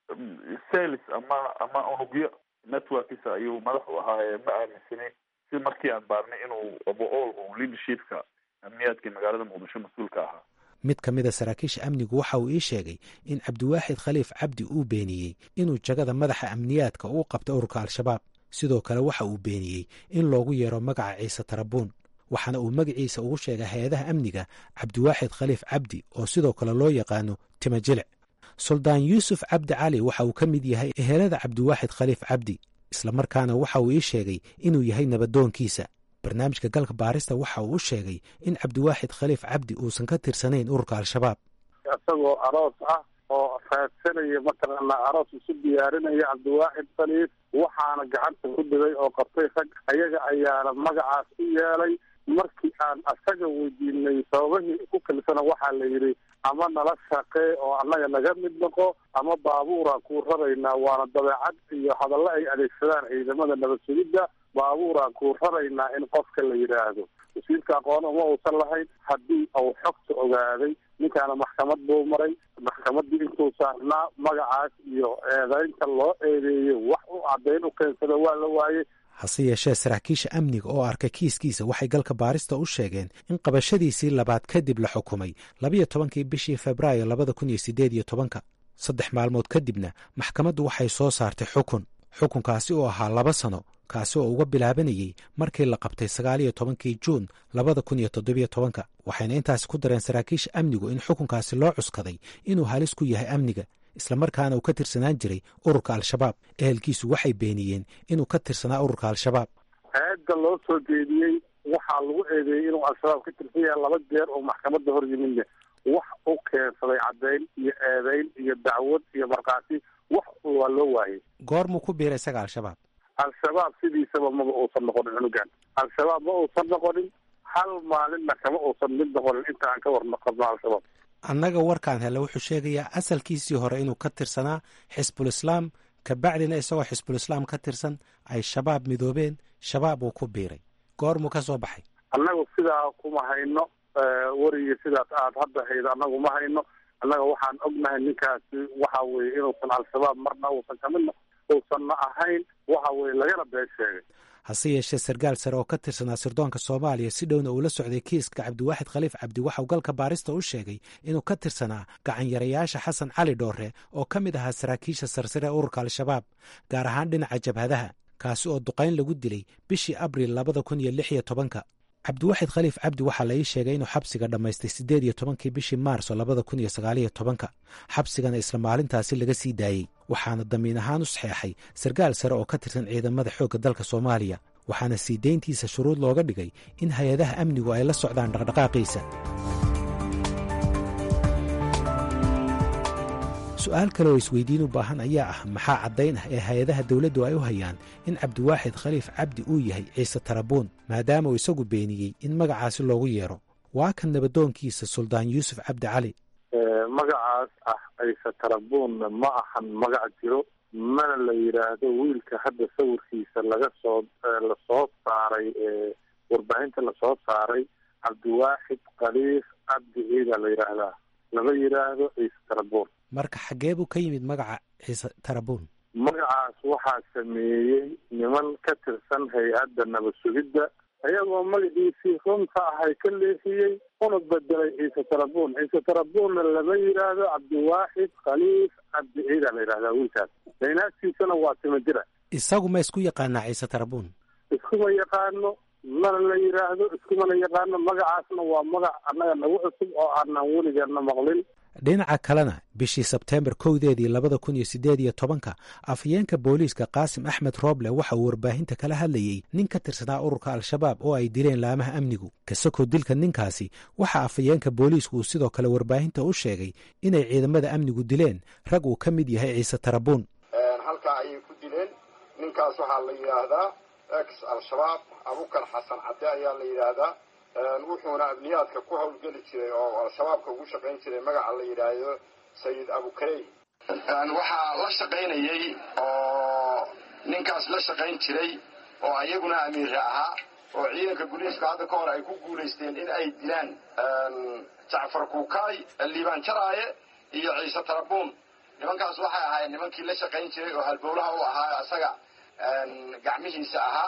sales ama ama unugyo networkisa ayuu madax u ahaa ee ma aaminsanin si markii aan baarnay inuu overall uu leadershipka amniyaadka magaalada muqdisho mas-uulka ahaa. mid ka mid a saraakiisha amnigu waxa uu ii sheegay in cabdiwaaxid khaliif cabdi uu beeniyey inuu jagada madaxa amniyaadka uu qabta ururka al-shabaab. sidoo kale waxa uu beeniyey in loogu yeero magaca ciise tarabuun, waxaana uu magaciisa ugu sheegay hay-adaha amniga cabdiwaaxid khaliif cabdi oo sidoo kale loo yaqaano timajilic. suldaan yuusuf cabdi cali waxa uu ka mid yahay ehelada cabdiwaaxid khaliif cabdi, islamarkaana waxa uu ii sheegay inuu yahay nabadoonkiisa. barnaamijka galka baarista waxa uu u sheegay in cabdiwaaxid khaliif cabdi uusan ka tirsanayn ururka al-shabaab. isagoo aroos ah oo raadsanaya mataqaanaa aroos isu diyaarinaya cabdiwaaxid khaliif waxaana gacanta ku dhigay oo qabtay rag ayaga ayaana magacaas u yeelay. markii aan asaga weydiinay sababahii ku kalisana waxaa la yidhi ama nala shaqee oo annaga naga mid noqo ama baabuuraan kuu raraynaa. waana dabeecad iyo hadallo ay adeegsadaan ciidamada nabad sugidda. baabuuraan kuu raraynaa in qofka la yidhaahdo. wasiirka aqoon uma uusan lahayn. haddii uu xogta ogaaday ninkaana maxkamad buu maray. maxkamaddii intuu saarnaa magacaas iyo eedaynta loo eedeeyey wax u caddayn u keensada waa la waayey. hase yeeshee saraakiisha amniga oo arkay kiiskiisa waxay galka baarista u sheegeen in qabashadiisii labaad kadib la xukumay labiyo tobankii bishii febraayo labada kun iyo siddeed iyo tobanka. saddex maalmood kadibna maxkamaddu waxay soo saartay xukun. xukunkaasi oo ahaa laba sano, kaasi oo uga bilaabanayey markii la qabtay sagaaliyo tobankii juun labada kun iyo toddobiyo tobanka. waxayna intaasi ku dareen saraakiisha amnigu in xukunkaasi loo cuskaday inuu halis ku yahay amniga, islamarkaana uu ka tirsanaan jiray ururka al-shabaab. ehelkiisu waxay beeniyeen inuu ka tirsanaa ururka al-shabaab. eedda loo soo jeediyey waxaa lagu eedeeyey inuu al-shabaab ka tirsan yahay laba jeer oo maxkamadda hor yimidya wax u keensaday caddayn iyo eedayn iyo dacwad iyo markhaati wax waa loo waayey. goormuu ku biiray isaga al-shabaab? al-shabaab sidiisaba maba uusan noqonin cunugan. al-shabaab ma uusan noqonin hal maalinna kama uusan mid noqonin inta aan ka warna qabno al-shabaab. annaga warkaan helle wuxuu sheegayaa asalkiisii hore inuu ka tirsanaa xisbul islaam, kabacdina isagoo xisbul islaam ka tirsan ay shabaab midoobeen, shabaab uu ku biiray. goormuu ka soo baxay? annagu sidaa kuma hayno warigii sidaas aad hadda haydo annagu ma hayno. annaga waxaan ognahay ninkaasi waxa weeye inuusan al-shabaab marna uusan kamid uusanna ahayn waxa weye lagana been sheegay. hase yeeshee sarkaal sare oo ka tirsanaa sirdoonka soomaaliya si dhowna uu la socday kiiska cabdiwaaxid khaliif cabdi waxauu galka baarista u sheegay inuu ka tirsanaa gacanyarayaasha xasan cali dhoore oo ka mid ahaa saraakiisha sarsare ee ururka al-shabaab, gaar ahaan dhinaca jabhadaha, kaasi oo duqayn lagu dilay bishii abriil labada kun iyo lix iyo tobanka. cabdiwaaxid khaliif cabdi waxaa la ii sheegay inuu xabsiga dhammaystay siddeed iyo tobankii bishii maarso labada kun iyo sagaaliyo tobanka. xabsigana isla maalintaasi laga sii daayey, waxaana damiin ahaan u saxeexay sarkaal sare oo ka tirsan ciidamada xoogga dalka soomaaliya, waxaana sii deyntiisa shuruud looga dhigay in hay-adaha amnigu ay la socdaan dhaqdhaqaaqiisa. su-aal kale oo isweydiin u baahan ayaa ah maxaa caddayn ah ee hay-adaha dowladdu ay u hayaan in cabdiwaaxid khaliif cabdi uu yahay ciise tarabuun maadaama uu isagu beeniyey in magacaasi loogu yeero waa kan nabadoonkiisa suldaan yuusuf cabdi cali magacaas ah ciise tarabuunna ma ahan magac jiro mana la yidhaahdo wiilka hadda sawirkiisa laga soo lasoo saaray warbaahinta lasoo saaray cabdiwaaxid khaliif cabdi ciida la yidhaahdaa lama yidhaahdo ciise tarabuun marka xaggee buu ka yimid magaca ciise tarabuun magacaas waxaa sameeyey niman ka tirsan hay-adda nabad sugidda ayagoo magaciisii runta ahay ka leexiyey una bedelay ciise tarabuun ciise tarabuunna lama yidhaahdo cabdiwaaxid khaliif cabdi ciida la yidhahdaa wiilkaas daynaagtiisana waa tima jira isagu ma isku yaqaanaa ciise tarabuun iskuma yaqaano mana la yidhaahdo iskumana yaqaano magacaasna waa magac annaga nagu cusub oo aanan weligeena maqlin dhinaca kalena bishii sebteembar kowdeedii labada kun iyo siddeed iyo tobanka afhayeenka booliiska qaasim axmed rooble waxa uu warbaahinta kala hadlayey nin ka tirsanaa ururka al-shabaab oo ay dileen laamaha amnigu kasakoo dilka ninkaasi waxaa afhayeenka booliisku uu sidoo kale warbaahinta u sheegay inay ciidamada amnigu dileen rag uu ka mid yahay ciise tarabuun halkaa ayay ku dileen ninkaas waxaa la yidhaahdaa ex al-shabaab abukar xasan cadde ayaa la yidhaahdaa wuxuuna amniyaadka ku hawlgeli jiray oo al-shabaabka ugu shaqayn jiray magaca la yidhaahdo sayid abukarey waxaa la shaqaynayey oo ninkaas la shaqayn jiray oo ayaguna amiire ahaa oo ciidanka booliiska hadda ka hor ay ku guulaysteen in ay dilaan jacfar kuukaay liibaan jaraaye iyo ciise tarabuun nimankaas waxay ahaayeen nimankii la shaqayn jiray oo halbowlaha u ahaa asaga gacmihiisa ahaa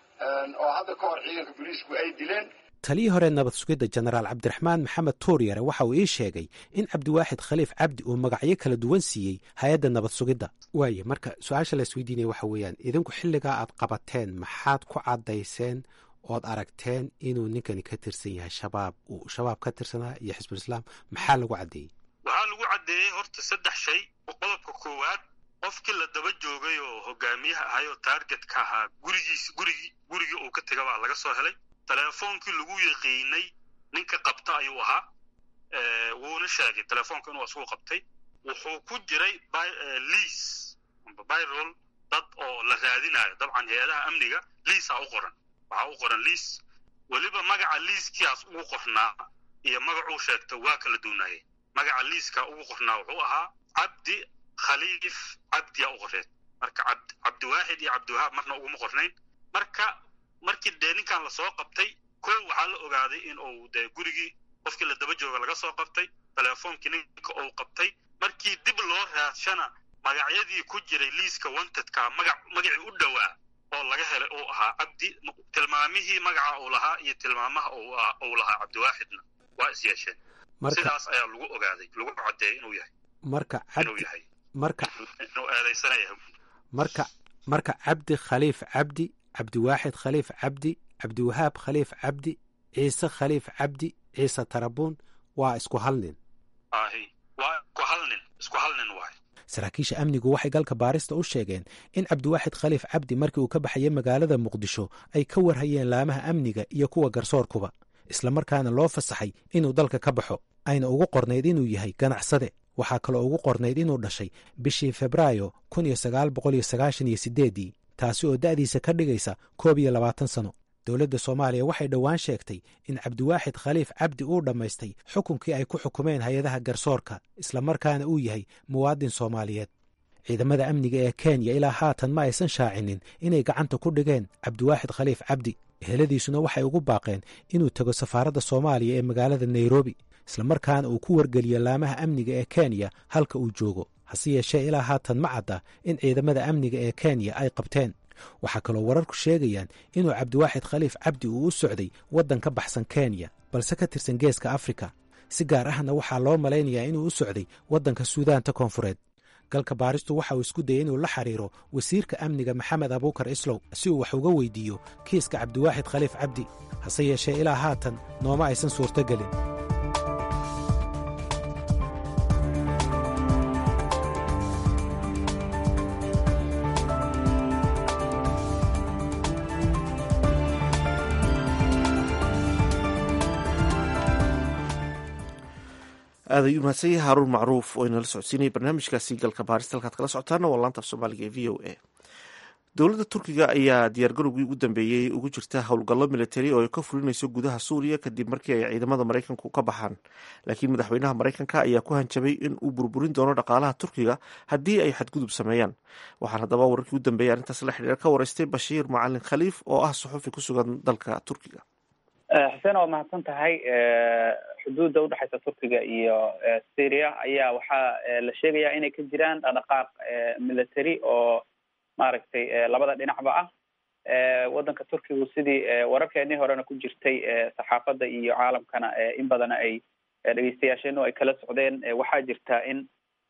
oo hadda ka hor ciidanka booliisku ay dileen taliyii hore nabad sugidda jenaraal cabdiraxmaan maxamed tuuryare waxa uu ii sheegay in cabdiwaaxid khaliif cabdi uu magacyo kala duwan siiyey hay-adda nabad sugidda waaye marka su-aasha la isweydiinaya waxa weeyaan idinku xilligaa aad qabateen maxaad ku caddayseen ood aragteen inuu ninkani ka tirsan yahay shabaab uu shabaab ka tirsanaa iyo xisbulislaam maxaa lagu caddeeyey waxaa lagu caddeeyey horta saddex shay qodobka koowaad qofkii la daba joogay oo hogaamiyaha ahay oo taargetka ahaa gurigiis gurigii gurigii uu ka tega baa laga soo helay telefoonkii lagu yaqiinay ninka qabta ayuu ahaa wuuna sheegay telefoonka inuu asugu qabtay wuxuu ku jiray liis amba byrol dad oo la raadinayo dabcan hay-adaha amniga liisaa u qoran waxaa u qoran liis weliba magaca liiskiaas ugu qornaa iyo magacuu sheegta waa kala duunaayey magaca liiska ugu qornaa wuxuu ahaa cabdi khaliif cabdiya u qoreed marka cabdiwaaxid iyo cabdiwahaab marna uguma qornayn marka markii dee ninkan lasoo qabtay ko waxaa la ogaaday in uu dee gurigii qofkii la daba jooga laga soo qabtay telefoonkii ninka uu qabtay markii dib loo raadshana magacyadii ku jiray liiska wantedka magac magacii u dhowaa oo laga helay uu ahaa cabdi tilmaamihii magaca uu lahaa iyo tilmaamaha uu lahaa cabdiwaaxidna waa is yeesheen sidaas ayaa lagu ogaaday lagu caddeeyay inuu yahay marka inuu yahay marka inuu eedaysanaya marka marka cabdi khaliif cabdi cabdiwaaxid khaliif cabdi cabdiwahaab khaliif cabdi ciise khaliif cabdi ciise tarabuun waa isku hal nin ahi waa isku hal nin isku hal nin waay saraakiisha amnigu waxay galka baarista u sheegeen in cabdiwaaxid khaliif cabdi markii uu ka baxayay magaalada muqdisho ay ka warhayeen laamaha amniga iyo kuwa garsoorkuba islamarkaana loo fasaxay inuu dalka ka baxo ayna ugu qornayd inuu yahay ganacsade waxaa kaloo ugu qornayd inuu dhashay bishii febraayo kun iyo sagaal boqol iyo sagaashan iyo sideedii taasi oo da'diisa ka dhigaysa koob iyo labaatan sano dowladda soomaaliya waxay dhowaan sheegtay in cabdiwaaxid khaliif cabdi uu dhammaystay xukunkii ay ku xukumeen hay-adaha garsoorka islamarkaana uu yahay muwaadin soomaaliyeed ciidamada amniga ee kenya ilaa haatan ma aysan shaacinin inay gacanta ku dhigeen cabdiwaaxid khaliif cabdi eheladiisuna waxay ugu baaqeen inuu tago safaaradda soomaaliya ee magaalada nairobi islamarkaana uu ku wargeliyo laamaha amniga ee kenya halka uu joogo hase yeeshee ilaa haatan ma cadda in ciidamada amniga ee kenya ay qabteen waxaa kaloo wararku sheegayaan inuu cabdiwaaxid khaliif cabdi uu u socday waddan ka baxsan kenya balse ka tirsan geeska afrika si gaar ahna waxaa loo malaynayaa inuu u socday waddanka suudaanta koonfureed galka baaristu waxa uu isku dayay inuu la xiriiro wasiirka amniga maxamed abuukar islow si uu wax uga weydiiyo kiiska cabdiwaaxid khaliif cabdi hase yeeshee ilaa haatan nooma aysan suurtogelin aad ayuu mahadsan yahay haaruun macruuf oo inala socodsiinaya barnaamijkaasi galka baarista halkaad kala socotaana waa laanta af soomaaliga ee v o a dowladda turkiga ayaa diyaargarowgii ugu dambeeyey ugu jirta howlgallo militari oo ay ka fulinayso gudaha suuriya kadib markii ay ciidamada maraykanku ka baxaan laakiin madaxweynaha maraykanka ayaa ku hanjabay in uu burburin doono dhaqaalaha turkiga haddii ay xadgudub sameeyaan waxaan haddaba wararkii u dambeeyay arrintaas la xidhiira ka waraystay bashiir macalin khaliif oo ah suxufi ku sugan dalka turkiga. xuseen waa mahadsan tahay. xuduudda udhexaysa turkiga iyo syria ayaa waxaa la sheegayaa inay ka jiraan dhaqdhaqaaq military oo maaragtay labada dhinacba ah. waddanka turkigu sidii wararkeenii horena ku jirtay saxaafadda iyo caalamkana in badana ay dhegeystayaasheenu ay kala socdeen. waxaa jirta in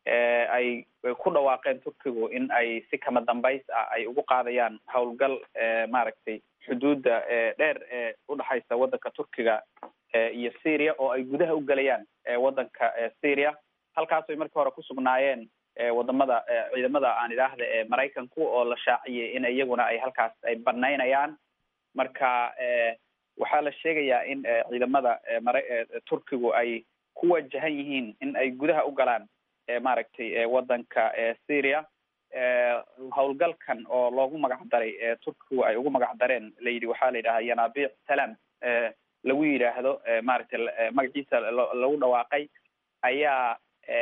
ay ku dhawaaqeen turkigu in ay si kama dambays ah ay ugu qaadayaan howlgal maaragtay xuduudda dheer ee udhexaysa waddanka turkiga iyo syria oo ay gudaha u gelayaan waddanka syria halkaasay markii hore ku sugnaayeen wadamada ciidamada aan idhaahda ee maraykanku oo la shaaciyay in iyaguna ay halkaas ay banaynayaan. marka waxaa la sheegayaa in ciidamada mara turkigu ay ku wajahan yihiin in ay gudaha u galaan maaragtay waddanka syria. howlgalkan oo loogu magac daray turkigu ay ugu magac dareen layidhi waxaa la yidhahaa yanaabiic salam lagu yidhaahdo maaragtay magaciisa lagu dhawaaqay ayaa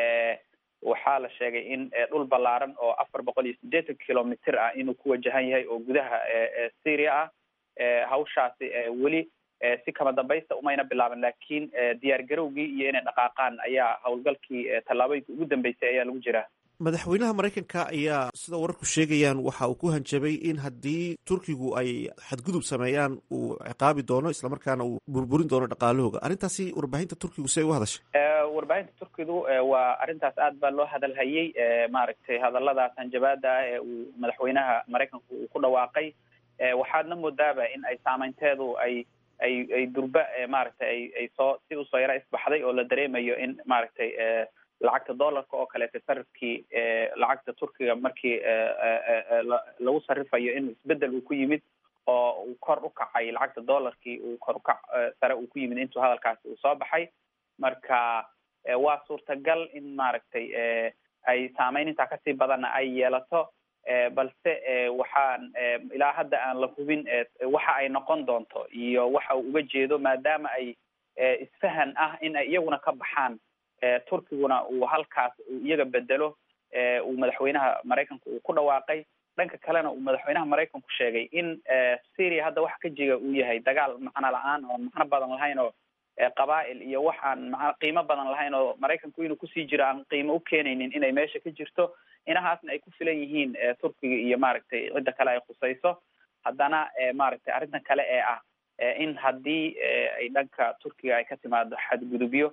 waxaa la sheegay in dhul ballaaran oo afar boqol iyo siddeetan kilomitr ah inuu ku wajahan yahay oo gudaha syria ah. hawshaasi weli si kama dambaysta umayna bilaaban laakiin diyaar garowgii iyo inay dhaqaaqaan ayaa howlgalkii tallaabooyinka ugu dambeysay ayaa lagu jiraa. madaxweynaha maraykanka ayaa sida wararku sheegayaan waxa uu ku hanjabay in haddii turkigu ay xadgudub sameeyaan uu ciqaabi doono islamarkaana uu burburin doono dhaqaalahooga. arrintaasi warbaahinta turkigu si ay u hadashay? warbaahinta turkidu waa arrintaas aad baa loo hadalhayay. maaragtay hadalladaas hanjabaada ah ee uu madaxweynaha maraykanku uu ku dhawaaqay waxaadna moodaaba in ay saameynteedu ay ay ay durba maaragtay ay ay soo si usoo yara isbaxday oo la dareemayo in maaragtay lacagta dollarka oo kaleeta sarifkii lacagta turkiga markii lagu sarifayo in isbedel uu ku yimid oo uu kor u kacay lacagta dollarkii uu kor ukac sare uu ku yimid intuu hadalkaasi uu soo baxay. marka waa suurtagal in maaragtay ay saameyn intaa kasii badanna ay yeelato balse waxaan ilaa hadda aan la hubin waxa ay noqon doonto iyo waxa uu uga jeedo maadaama ay isfahan ah in ay iyaguna ka baxaan turkiguna uu halkaas uu iyaga bedelo uu madaxweynaha maraykanku uu ku dhawaaqay. dhanka kalena uu madaxweynaha maraykanku sheegay in syria hadda waxa ka jiga uu yahay dagaal macno la-aan oo macno badan lahayn oo qabaa'il iyo waxaan ma qiimo badan lahayn oo maraykanku inuu kusii jiro aan qiimo u keenaynin inay meesha ka jirto. inahaasna ay ku filan yihiin turkiga iyo maaragtay cidda kale ay khusayso. haddana maaragtay arrintan kale ee ah in haddii ay dhanka turkiga ay ka timaado xadgudubyo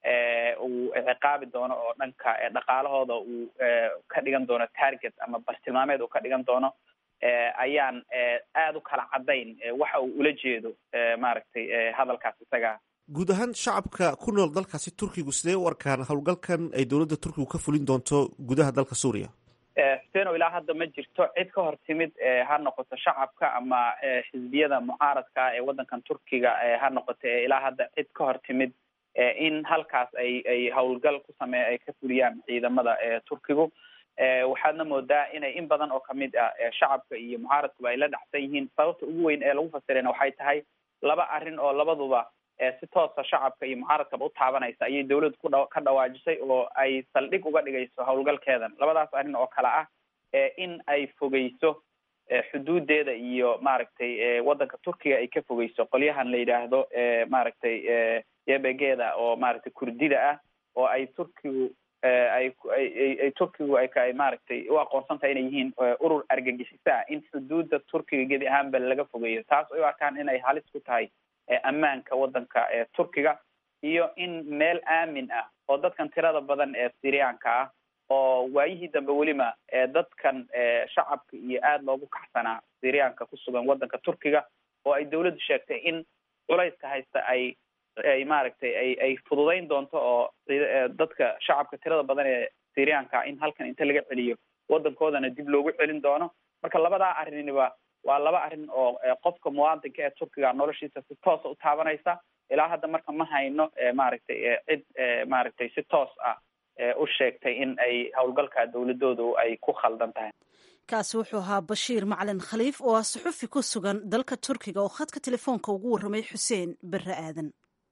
uu ciqaabi doono oo dhanka dhaqaalahooda uu ka dhigan doono target ama bartilmaameed uu ka dhigan doono ayaan aada u kala caddayn waxa uu ula jeedo maaragtay hadalkaas isaga. guud ahaan shacabka ku nool dalkaasi turkigu sidee u arkaan howlgalkan ay dowladda turkigu ka fulin doonto gudaha dalka suuriya? xuseeno ilaa hadda ma jirto cid ka hor timid ha noqoto shacabka ama xisbiyada mucaaradka ee waddankan turkiga ha noqoto ilaa hadda cid ka hor timid in halkaas ay ay howlgal ku sameey ay ka fuliyaan ciidamada turkigu. waxaadna moodaa inay in badan oo kamid ah shacabka iyo mucaaradkuba ay la dhacsan yihiin. sababta ugu weyn ee lagu fasirayna waxay tahay laba arrin oo labaduba si toosa shacabka iyo mucaaradkaba u taabanaysa ayay dawladdu ku dha ka dhawaajisay oo ay saldhig uga dhigayso howlgalkeedan. labadaas arrin oo kale ah in ay fogeyso xuduudeeda iyo maaragtay waddanka turkiga ay ka fogeyso qolyahan la yidhaahdo maaragtay yebegeeda oo maaragtay kurdida ah oo ay turkigu ay ay turkigu ay ka maaragtay u aqoonsan tahay inay yihiin urur argagixisa ah in xuduudda turkiga gebi ahaanba laga fogeeyo. taas ay u arkaan inay halis ku tahay ammaanka waddanka turkiga iyo in meel aamin ah oo dadkan tirada badan ee syriyaanka ah oo waayihii dambe weliba dadkan shacabka iyo aada loogu kacsanaa syriyaanka ku sugan waddanka turkiga oo ay dawladdu sheegtay in culayska haysta ay ay maaragtay ay ay fududayn doonto oo dadka shacabka tirada badan ee syriyaanka in halkan inta laga celiyo waddankoodana dib loogu celin doono. marka labadaa arriniba waa laba arrin oo qofka muwaadinka ee turkiga noloshiisa si toosa u taabanaysa ilaa hadda marka ma hayno maaragtay cid maaragtay si toos ah u sheegtay in ay howlgalka dowladoodu ay ku khaldan tahay. kaasi wuxuu ahaa bashiir macalin khaliif oo ah suxufi ku sugan dalka turkiga oo khadka telefoonka ugu warramay xuseen barre aadan.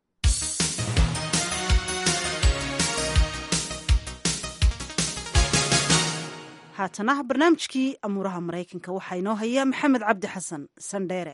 haatana barnaamijkii amuuraha maraykanka waxaa inoo haya maxamed cabdi xasan sandheere.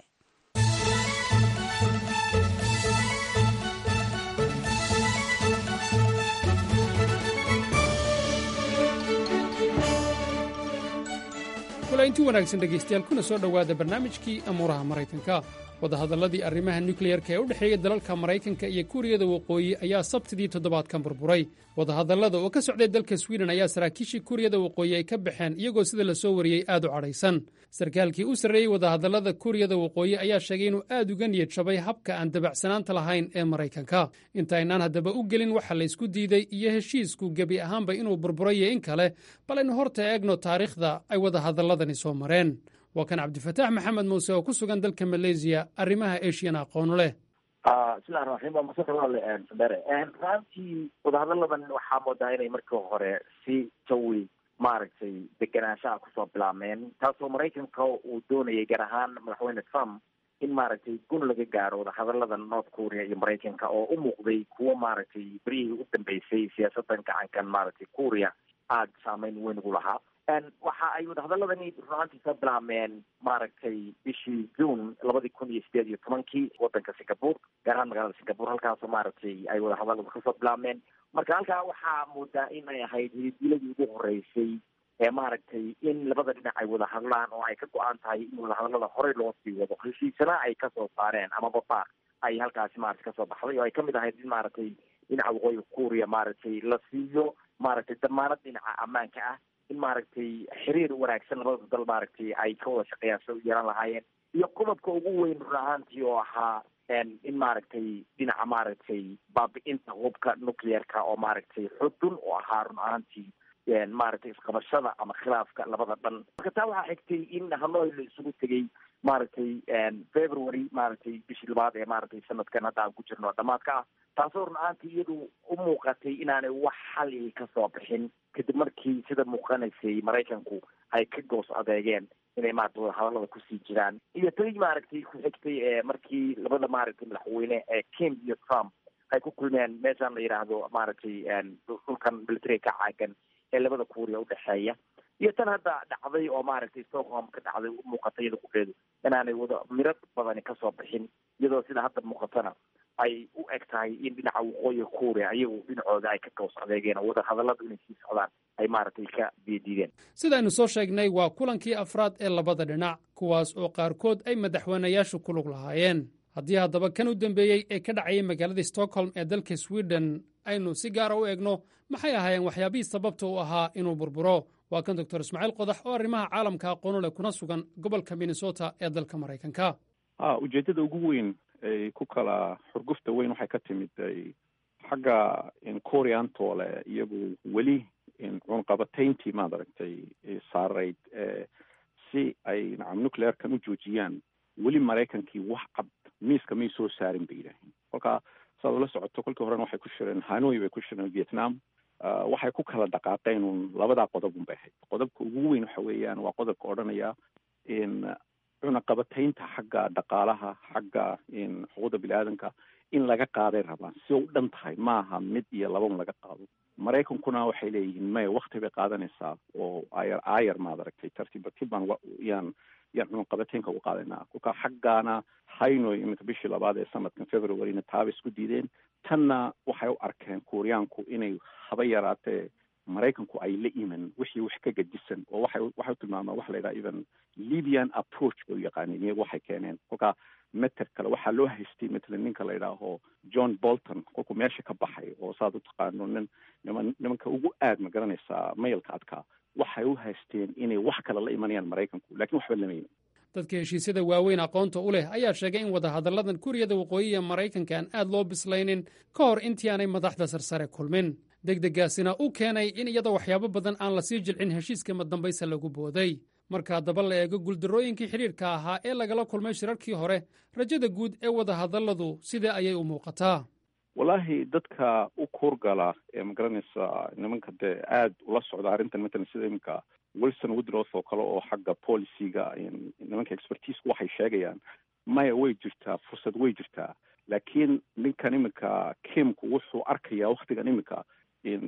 inti wanaagsan dhegaystayaal kuna soo dhowaada barnaamijkii amuuraha maraykanka. wadahadalladii arrimaha nukleyarka ee u dhexeeya dalalka maraykanka iyo kuuriyada waqooyi ayaa sabtidii toddobaadkan burburay. wadahadallada oo ka socday dalka swiden ayaa saraakiishii kuuriyada waqooyi ay ka baxeen iyagoo sida la soo wariyey aad u cadhaysan. sarkaalkii u sarreeyey wadahadallada kuuriyada waqooyi ayaa sheegay inuu aad uga niyad jabay habka aan dabacsanaanta lahayn ee maraykanka. intaynaan haddaba u gelin waxa laysku diiday iyo heshiisku gebi ahaanba inuu burburayo in kale, bal aynu horta eegno taariikhda ay wadahadalladani soo mareen. waa kan cabdifataax maxamed muuse oo ku sugan dalka malaysiya arrimaha asiana aqoonu leh. bismillahi raxmaan raxiim masawale dhere runtii wadahadalladan waxaa moodaa inay markii hore si jawi maaragtay deganaanshaha kusoo bilaabmeen, taasoo maraykanka uu doonayay gaar ahaan madaxweyne trump in maaragtay gun laga gaaro wadahadalladan north korea iyo maraykanka oo u muuqday kuwo maaragtay beryihii u dambeysay siyaasadan gacankan maaragtay korea aada saameyn weyn ugu lahaa. waxa ay wadahadaladani runaantii soo bilaabmeen maaragtay bishii june labadii kun iyo sideed iyo tobankii wadanka singapore, gaar ahaan magaalada singapore, halkaasoo maaragtay ay wadahadaladu kasoo bilaabmeen. marka halkaa waxaa moodaa in ay ahayd hilidiiladii ugu horeysay ee maaragtay in labada dhinac ay wada hadlaan oo ay ka go-aan tahay in wadahadalada horey loo sii wado. heshiisana ay kasoo saareen ama babaar ay halkaasi maaragtay kasoo baxday oo ay kamid ahayd in maaragtay dhinaca waqooyiga kuuriya maaragtay la siiyo maaragtay damaanad dhinaca ammaanka ah, in maaragtay xiriir wanaagsan labada dal maaragtay ay ka wada shaqeeyaan soo yeelan lahaayeen, iyo qodobka ugu weyn run ahaantii oo ahaa in maaragtay dhinaca maaragtay baabi-inta hubka nuclearka oo maaragtay xudun oo ahaa run ahaantii maaragtay isqabashada ama khilaafka labada dhan. marka taa waxaa xigtay in hanoi la isugu tegey maaragtay february maaragtay bishii labaad ee maaragtay sanadkan hadda aan ku jirno dhamaadka ah, taasoo run ahaantii iyadu u muuqatay inaanay wax xali kasoo bixin kadib markii sida muuqanaysay maraykanku ay ka goos adeegeen inay maaragtay wadahadalada kusii jiraan. iyo tagi maaragtay ku xigtay ee markii labada maaragtay madaxweyne ee Kim iyo Trump ay ku kulmeen meeshaan la yidhaahdo maaragtay dhulkan militariga ka caagan ee labada kuuriya udhexeeya, iyo tan hadda dhacday oo maaragtay Stockholm ka dhacday u muuqatay iyada kugeedu inaanay wada miro badani kasoo bixin, iyadoo sida hadda muuqatana ay u eg tahay in dhinaca waqooyiga kuuriya iyagu dhinacooda ay ka goos adeegeen oo wada hadalladu inay sii socdaan ay maaragtay ka biyadiideen. sidaynu soo sheegnay waa kulankii afraad ee labada dhinac, kuwaas oo qaarkood ay madaxweynayaashu ku lug lahaayeen. haddii haddaba kan u dambeeyey ee ka dhacayay magaalada Stockholm ee dalka Sweden aynu si gaara u eegno, maxay ahaayeen waxyaabihii sababta u ahaa inuu burburo? waa kan doctor ismaaciil qodax oo arrimaha caalamka aqoonu leh kuna sugan gobolka Minnesota ee dalka Maraykanka. ah ujeedada ugu weyn ay ku kala xurgufta weyn waxay ka timid xagga in koreantoole iyagu weli in cunqabatayntii maad aragtay saarayd si ay nacam nuclearkan u joojiyaan, weli maraykankii wax cad miiska may soo saarin bay yidhaaheen. kolka saad ula socoto kolkii horena waxay ku shireen hanoi, bay ku shireen vietnam, waxay ku kala dhaqaaqeen un labadaa qodob un bay ahayd. qodobka ugu weyn waxa weeyaan waa qodobka odhanaya in cunaqabataynta xagga dhaqaalaha, xagga in xuquuqda bini-aadanka in laga qaaday rabaan, si u dhan tahay maaha mid iyo laba un laga qaado. maraykankuna waxay leeyihiin maya wakti bay qaadanaysaa oo ayar ayar maad aragtay tartiib tartiib baan yaan yaan cunaqabataynka uga qaadanaa. kolka xaggaana hanoi iminka bishii labaad ee sanadkan februaryna taaba isku diideen, tanna waxay u arkeen kuuriyaanku inay haba yaraatee maraykanku ay la iman wixii wax ka gadisan oo waxay waxay tilmaamaan wax la yidhaha even Libyan approach oo yaqaaniin iyagu waxay keeneen. kolka meter kale waxaa loo haystay matalan ninka la yidhaaho John Bolton kolkuu meesha ka baxay oo saad u taqaano nin niman nimanka ugu aad ma garanaysaa maylka adkaa, waxay u haysteen inay wax kale la imanayaan maraykanku, laakiin waxba lama iman. dadka heshiisyada waaweyn aqoonta u leh ayaa sheegay in wadahadalladan kuuriyada waqooyi ee maraykanka aan aad loo bislaynin ka hor intii aanay madaxda sarsare kulmin. degdegaasina uu keenay in iyadoo waxyaabo badan aan lasii jilcin heshiiska madambaysa lagu booday. marka haddaba la eego guuldarrooyinkii xidhiirka ahaa ee lagala kulmay shirarkii hore rajada guud ee wadahadalladu sidee ayay u muuqataa? wallaahi dadka u kuurgala ee magaranaysa nimanka dee aada ula socda arrintan matalan sida iminka wilson woodroth oo kale oo xagga policyga nimanka expertiisku waxay sheegayaan maya way jirtaa fursad way jirtaa laakiin ninkan iminka kimku wuxuu arkayaa waktigan iminka in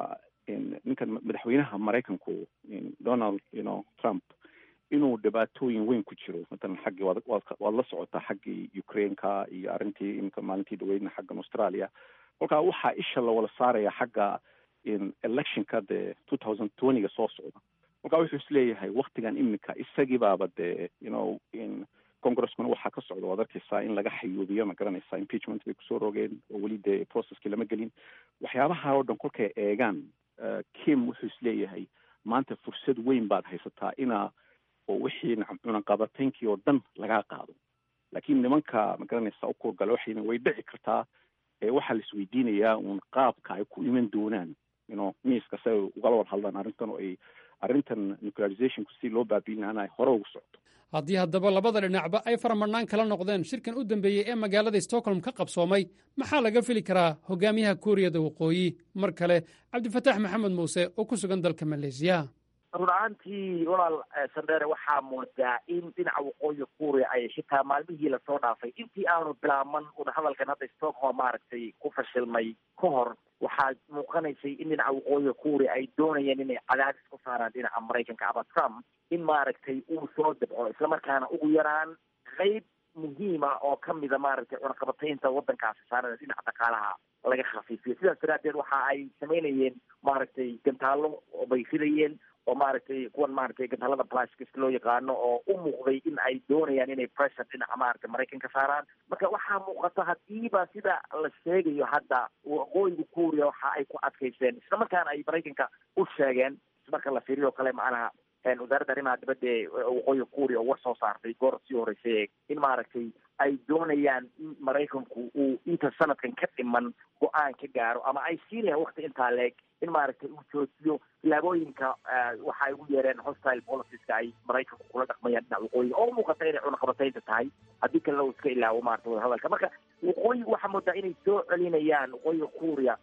in ninkan madaxweynaha maraykanku donald you know trump inuu dhibaatooyin weyn ku jiro matalan xaggii waad waad la socotaa xaggii ukraineka iyo arrintii iminka maalintii dhaweydna xaggan australia kolkaa waxaa isha lawala saaraya xagga in electionka dee two thousand twentyga soo socda kolkaa wuxuu isleeyahay waktigan iminka isagii baaba dee you know in congreskuna waxaa ka socda waad arkaysaa in laga xayuubiyo ma garanaysaa impeachment bay kusoo rogeen oo weli dee processkii lama gelin waxyaabaha oo dhan kolkay eegaan kim wuxuu isleeyahay maanta fursad weyn baad haysataa inaa oo wixii cunaqabataynkii oo dhan lagaa qaado laakiin nimanka ma garanaysaa u kuurgala waxayna way dhici kartaa ee waxaa la isweydiinayaa uun qaabka ay ku iman doonaan you know miiska si ay ugala wada hadlaan arrintan oo ay arrintan nuclearizationku si loo baabiinana ay hore ugu socto haddii haddaba labada dhinacba ay faramadhnaan kala noqdeen shirkan u dambeeyey ee magaalada stockholm ka qabsoomay maxaa laga fili karaa hogaamiyaha kuuriyada waqooyi mar kale cabdifataax maxamed muuse oo ku sugan dalka maleesiya? run ahaantii walaal sandere waxaa moodaa in dhinaca waqooyi kuuriya ay xitaa maalmihii lasoo dhaafay intii aanu bilaaban wadahadalkan hadda stockholm maaragtay ku fashilmay ka hor waxaa muuqanaysay in dhinaca waqooyi kuuriya ay doonayeen inay cadaadis ku saaraan dhinaca maraykanka ama trump in maaragtay uu soo dabco islamarkaana ugu yaraan qayb muhiima oo kamida maaragtay cunaqabataynta waddankaasi saaran dhinaca dhaqaalaha laga khafiifiyo sidaas daraadeed waxa ay samaynayeen maaragtay gantaallo bay ridayeen oo maaragtay kuwan maaragtay gantaalada plastics loo yaqaano oo u muuqday in ay doonayaan inay pressure dhinaca maaragtay maraykanka saaraan marka waxaa muuqata hadiiba sida la sheegayo hadda waqooyiga kuuriya waxa ay ku adkaysteen islamarkaana ay maraykanka u sheegeen marka la fiiriyo kale macnaha wasaaradda arrimaha dibadda ee waqooyiga kuuriya oo war soo saartay goor sii horeysay in maaragtay ay doonayaan in maraykanku uu inta sanadkan ka dhiman go-aan ka gaaro ama ay siinayaan wakti intaa leeg in maaragtay uu joojiyo tilaabooyinka waxa ay ugu yeereen hostile policies-ka ay maraykanku kula dhaqmayaan dhinaca waqooyiga oo muuqata inay cunaqabataynta tahay haddii kalena uu iska ilaawo maarata wadahadalka marka waqooyiga waxaa moodaa inay soo celinayaan waqooyiga kuuriya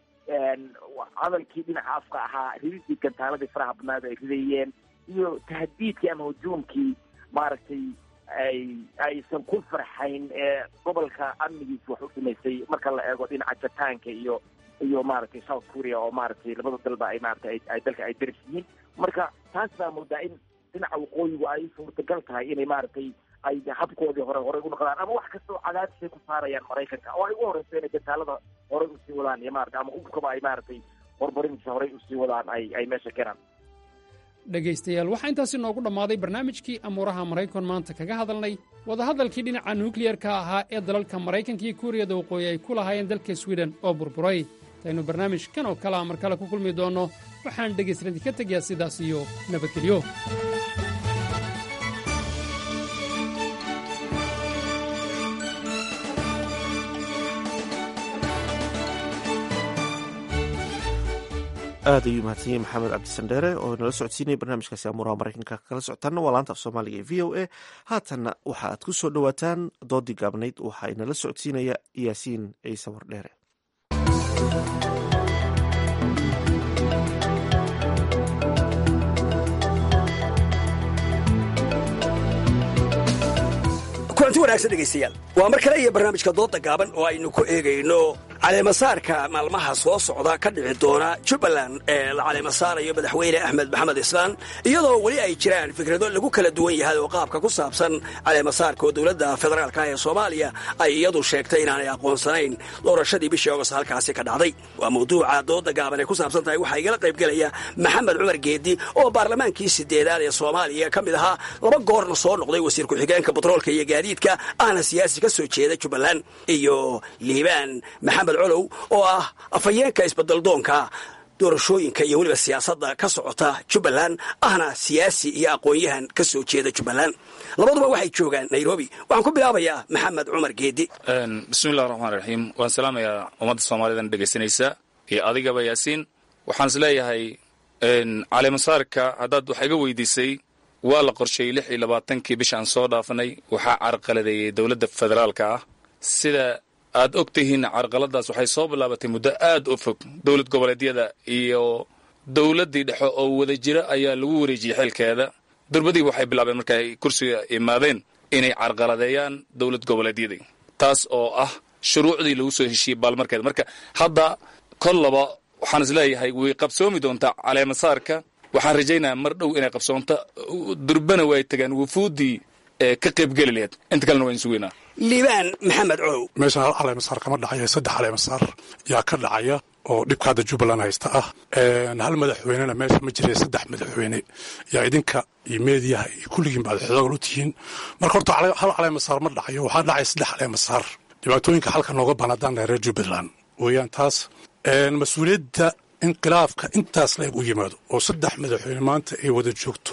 hadalkii dhinaca afka ahaa rididii gantaaladii faraha badnaad ay ridayeen iyo tahdiidkii ama hujuumkii maaragtay ay aysan ku farxayn ee gobolka amnigiisa wax u dhimaysay marka la eego dhinaca jataanka iyo iyo maaragtay south korea oo maaragtay labada dalba ay maaragtay ay dalka ay daris yihiin marka taas baa moodaa in dhinaca waqooyigu ay suurtagal tahay inay maaragtay ay habkoodii hore horey u noqdaan ama wax kastoo cadaadisay ku saarayaan maraykanka oo ay ugu horeyso inay gantaalada horey usii wadaan iyo maarata ama ubkaba ay maaragtay hormarintiisa horey usii wadaan ay ay meesha keenaan dhegaystayaal waxaa intaasi noogu dhammaaday barnaamijkii amuuraha maraykan maanta kaga hadalnay wadahadalkii dhinaca nukliyarka ahaa ee dalalka maraykanka iyo kuuriyada waqooyi ay ku lahaayeen dalka swiden oo burburay intaynu barnaamijkan oo kale a mar kale ku kulmi doonno waxaan dhegaystaranti ka tegayaa sidaas iyo nabadgelyo. aad ayuu mahadsan yahay maxamed cabdisandheere oo nala socodsiinaya barnaamijkaasi amuuraha maraykanka kala socotaanna waa laanta af soomaaliga ee v o a haatanna waxa aad ku soo dhowaataan doodii gaabnayd waxaa inala socodsiinaya yaasiin ciise wardheere. kulanti wanaagsan dhegaystayaal waa mar kale iyo barnaamijka dooda gaaban oo aynu ku eegayno caleemasaarka maalmaha soo socda ka dhici doona jubbaland ee la caleemasaarayo madaxweyne axmed maxamed islaan iyadoo weli ay jiraan fikrado lagu kala duwan yahay oo qaabka ku saabsan caleemasaarka oo dowladda federaalka ee soomaaliya ay iyadu sheegtay inaanay aqoonsanayn doorashadii bishii agost halkaasi ka dhacday waa mawduuca dooda gaaban ay ku saabsan tahay waxaa igala qaybgelaya maxamed cumar geedi oo baarlamaankii sideedaad ee soomaaliya ka mid ahaa laba goorna soo noqday wasiir ku-xigeenka batroolka iyo gaadiidka ahna siyaasi ka soo jeeda jubbaland iyo liibaan maxamed colow oo ah afhayeenka isbeddeldoonka doorashooyinka iyo weliba siyaasadda ka socota jubbaland ahna siyaasi iyo aqoon-yahan ka soo jeeda jubbaland labaduba waxay joogaan nairobi waxaan ku bilaabayaa maxamed cumar geedi. bismillahi raxmaan raxiim waan salaamayaa ummadda soomaalidan dhegaysanaysa iyo adigaba yaasiin waxaan is leeyahay caleemasaarka haddaad wax iga weydiisay waa la qorsheeyey lix iyo labaatankii bishaan soo dhaafanay waxaa carqaladeeyey dowladda federaalka ah sida aad og tihiin carqaladaas waxay soo bilaabatay muddo aad u fog dowlad goboleedyada iyo dowladdii dhexe oo wada jira ayaa lagu wareejiyey xilkeeda durbadii waxay bilaabeen marka ay kursiga imaadeen inay carqaladeeyaan dowlad goboleedyadii taas oo ah shuruucdii lagu soo heshiiyey baalmarkeeda marka hadda kollaba waxaan is leeyahay way qabsoomi doontaa caleemasaarka waxaan rajaynayaa mar dhow inay qabsoonto durbana way tagaan wufuuddii ka qaybgeli laheed inta kalena waan sugeynaa liibaan maxamed colow meeshan hal caleemasaar kama dhacaya saddex caleemasaar yaa ka dhacaya oo dhibka hadda jubbaland haysta ah hal madaxweynena meesha ma jira saddex madaxweyne yaa idinka iyo meediyaha iyo kulligiin baad xoogal u tihiin marka horta hal caleemasaar ma dhacayo waxaa dhacaya saddex caleemasaar dhibaatooyinka halka nooga banadaan reer jubbaland weeyaan taas mas-uuliyadda inqilaafka intaas la eg u yimaado oo saddex madaxweyne maanta ay wada joogto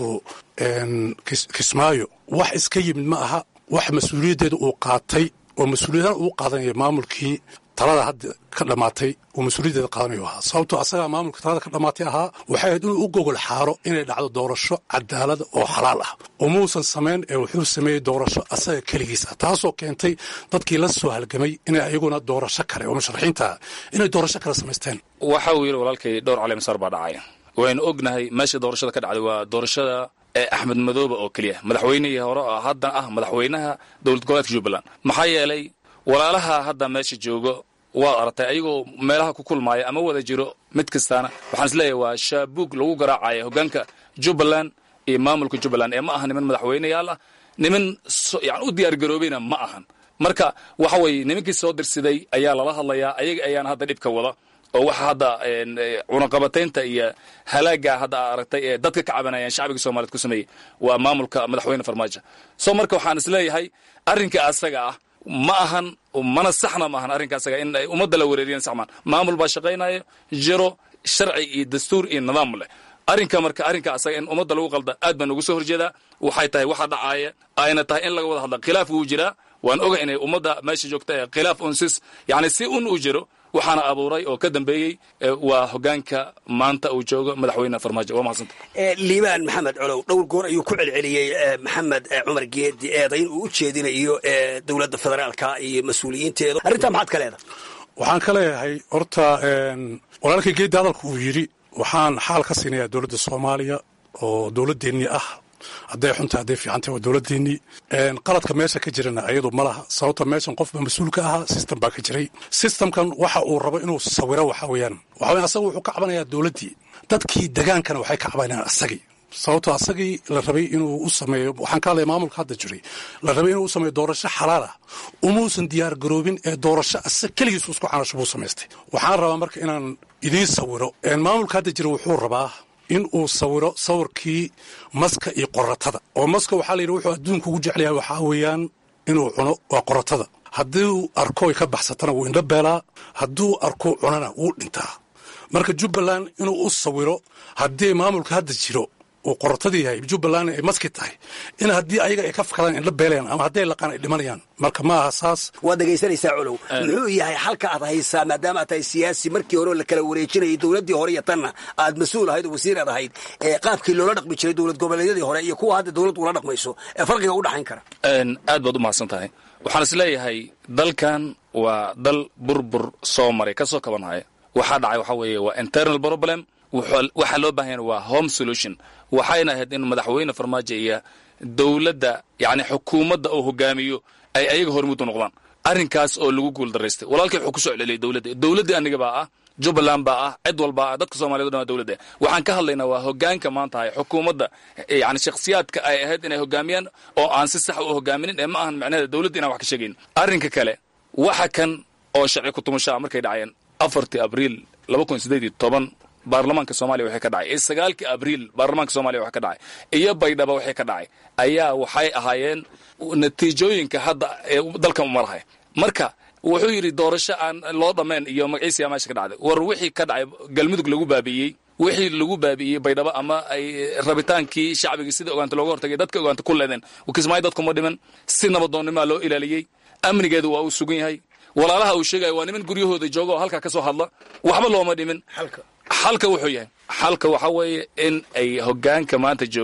kismaayo wax iska yimid ma aha wax mas-uuliyaddeeda uu qaatay oo mas-uuliyadaan uu qaadanaya maamulkii talada hadda ka dhammaatay uu mas-uuliyaddeeda qaadanayo ahaa sababtoo asagaa maamulka talada ka dhammaatay ahaa waxay ahayd inuu u gogol xaaro inay dhacdo doorasho cadaalada oo xalaal ah oo muusan samayn ee wuxuu sameeyey doorasho asaga keligiis ah taasoo keentay dadkii la soo halgamay inay ayaguna doorasho kale oo musharaxiinta inay doorasho kale samaysteen waxa uu yidhi walaalkay dhowr caleemasaar baa dhacaya waynu ognahay meesha doorashada ka dhacday waa doorashada ee axmed madoobe oo keliya madaxweynihii hore oo hadda ah madaxweynaha dowlad goboleedka jubbaland maxaa yeelay walaalaha hadda meesha joogo waad aragtay ayagoo meelaha ku kulmaaya ama wada jiro mid kastaana waxaan is leeyahay waa shaabuug lagu garaacaya hoggaanka jubbaland iyo maamulka jubbaland ee ma aha niman madaxweyneyaal ah niman yani u diyaargaroobayna ma ahan marka waxa weeye nimankii soo dirsiday ayaa lala hadlayaa ayaga ayaana hadda dhibka wada oo waxa hadda cunaqabataynta iyo halaaga hadda aragtay ee dadka ka cabanayaan shacbiga soomaaliyeed ku sameeyey waa maamulka madaxweyne farmaajo soo marka waxaan is leeyahay arrinka asaga ah ma ahan mana saxna ma ahan arrinka asaga in ay ummadda la wareeriyaan saxmaan maamul baa shaqaynayo jiro sharci iyo dastuur iyo nidaam leh arrinka marka arrinka asaga in ummadda lagu qalda aad baan ugu soo horjeedaa waxay tahay waxa dhacaaya ayna tahay in laga wada hadla khilaaf wuu jiraa waan oga inay ummadda meesha joogta ee khilaaf unsis yacni si un uu jiro waxaana abuuray oo ka dambeeyey waa hoggaanka maanta uu joogo madaxweyne farmaajo waa mahadsanta liibaan maxamed colow dhowr goor ayuu ku celceliyey maxamed cumar geedi eedayn uu u jeedinayo dowladda federaalka iyo mas-uuliyiinteedu arrintaa maxaad ka leedahay waxaan ka leeyahay horta walaalkay geedi hadalka uu yidhi waxaan xaal ka siinayaa dowladda soomaaliya oo dowladdeennii ah hadday xunta hadday fiicantay waa dowladdeennii qaladka meesha ka jirana ayadu ma laha sababta meeshan qofba mas-uul ka ahaa system baa ka jiray systemkan waxa uu rabo inuu sawiro waxa weeyaan waxa weyan asaga wuxuu ka cabanayaa dowladdii dadkii degaankana waxay ka cabanayaan asagii sababtoo asagii la rabay inuu u sameeyo waxaan ka hadlaya maamulka hadda jiray la rabay inuu u sameeyo doorasho xalaal ah umuusan diyaar garoobin ee doorasho asag keligiisu isku canasho buu samaystay waxaan rabaa marka inaan idiin sawiro maamulka hadda jira wuxuu rabaa in uu sawiro sawirkii maska iyo qoratada oo maska waxaa la yidhi wuxuu adduunka ugu jecel yahay waxaa weeyaan inuu cuno waa qoratada hadduu arkoy ka baxsatana wuu indho beelaa hadduu arko cunana wuu dhintaa marka jubbaland inuu u sawiro haddii maamulka hadda jiro uu qorotadii yahay jubbaland ay maski tahay in haddii ayaga ay ka fakadaan indho beelayaan ama hadday laqaan ay dhimanayaan marka ma aha saas waad dhegaysanaysaa colow muxuu yahay halka aad haysaa maadaama aad tahay siyaasi markii hore la kala wareejinayay dowladdii hore iyo tanna aad mas-uul ahayd oo wasiir aad ahayd ee qaabkii loola dhaqmi jiray dowlad goboleedyadii hore iyo kuwa hadda dowladdu ula dhaqmayso ee farqiga u dhaxayn kara aad baad u mahadsan tahay waxaan is leeyahay dalkan waa dal burbur soo maray ka soo kabanhaya waxaa dhacay waxaa weeye waa internal problem waxaa loo baahan yahay waa home solution waxayna ahayd in madaxweyne farmaajo iyo dowladda yacni xukuumadda oo hogaamiyo ay ayaga hormuud u noqdaan arrinkaas oo lagu guul daraystay walaalkay wuxuu ku soo celceliyay dowladda dowladdii aniga baa ah jubbaland baa ah cid walba ah dadka soomaaliyed o dhan waa dowladda waxaan ka hadlaynaa waa hoggaanka maanta hay xukuumadda yacni shakhsiyaadka ay ahayd inay hogaamiyaan oo aan si sax u hogaaminin ee ma ahan macnaheeda dowladda inaan wax ka sheegayn arrinka kale waxa kan oo sharci kutumashaa markay dhacayeen afartii abriil laba kun sideed iyo toban baarlamaanka soomaaliya waxay ka dhacay iyo sagaalkii abriil baarlamaanka soomaliya wax ka dhacay iyo baydhaba waxay ka dhacay ayaa waxay ahaayeen natiijooyinka hadda ee dalkan u marahaya marka wuxuu yidhi doorasho aan loo dhammayn iyo magaciisiyaa meesha ka dhacday war wixii ka dhacay galmudug lagu baabi'iyey wixii lagu baabi'iyey baydhabo ama ay rabitaankii shacbigii sida ogaanta looga hortagay dadka ogaanta ku leedeen kismaayo dadkuma dhiman si nabadoonnimaa loo ilaaliyey amnigeedu waa uu sugan yahay walaalaha uu sheegaya waa niman guryahooda jooga oo halkaa ka soo hadla waxba looma dhimin xalka wuxuu yahay xalka waxa weeye in ay hoggaanka maanta joogo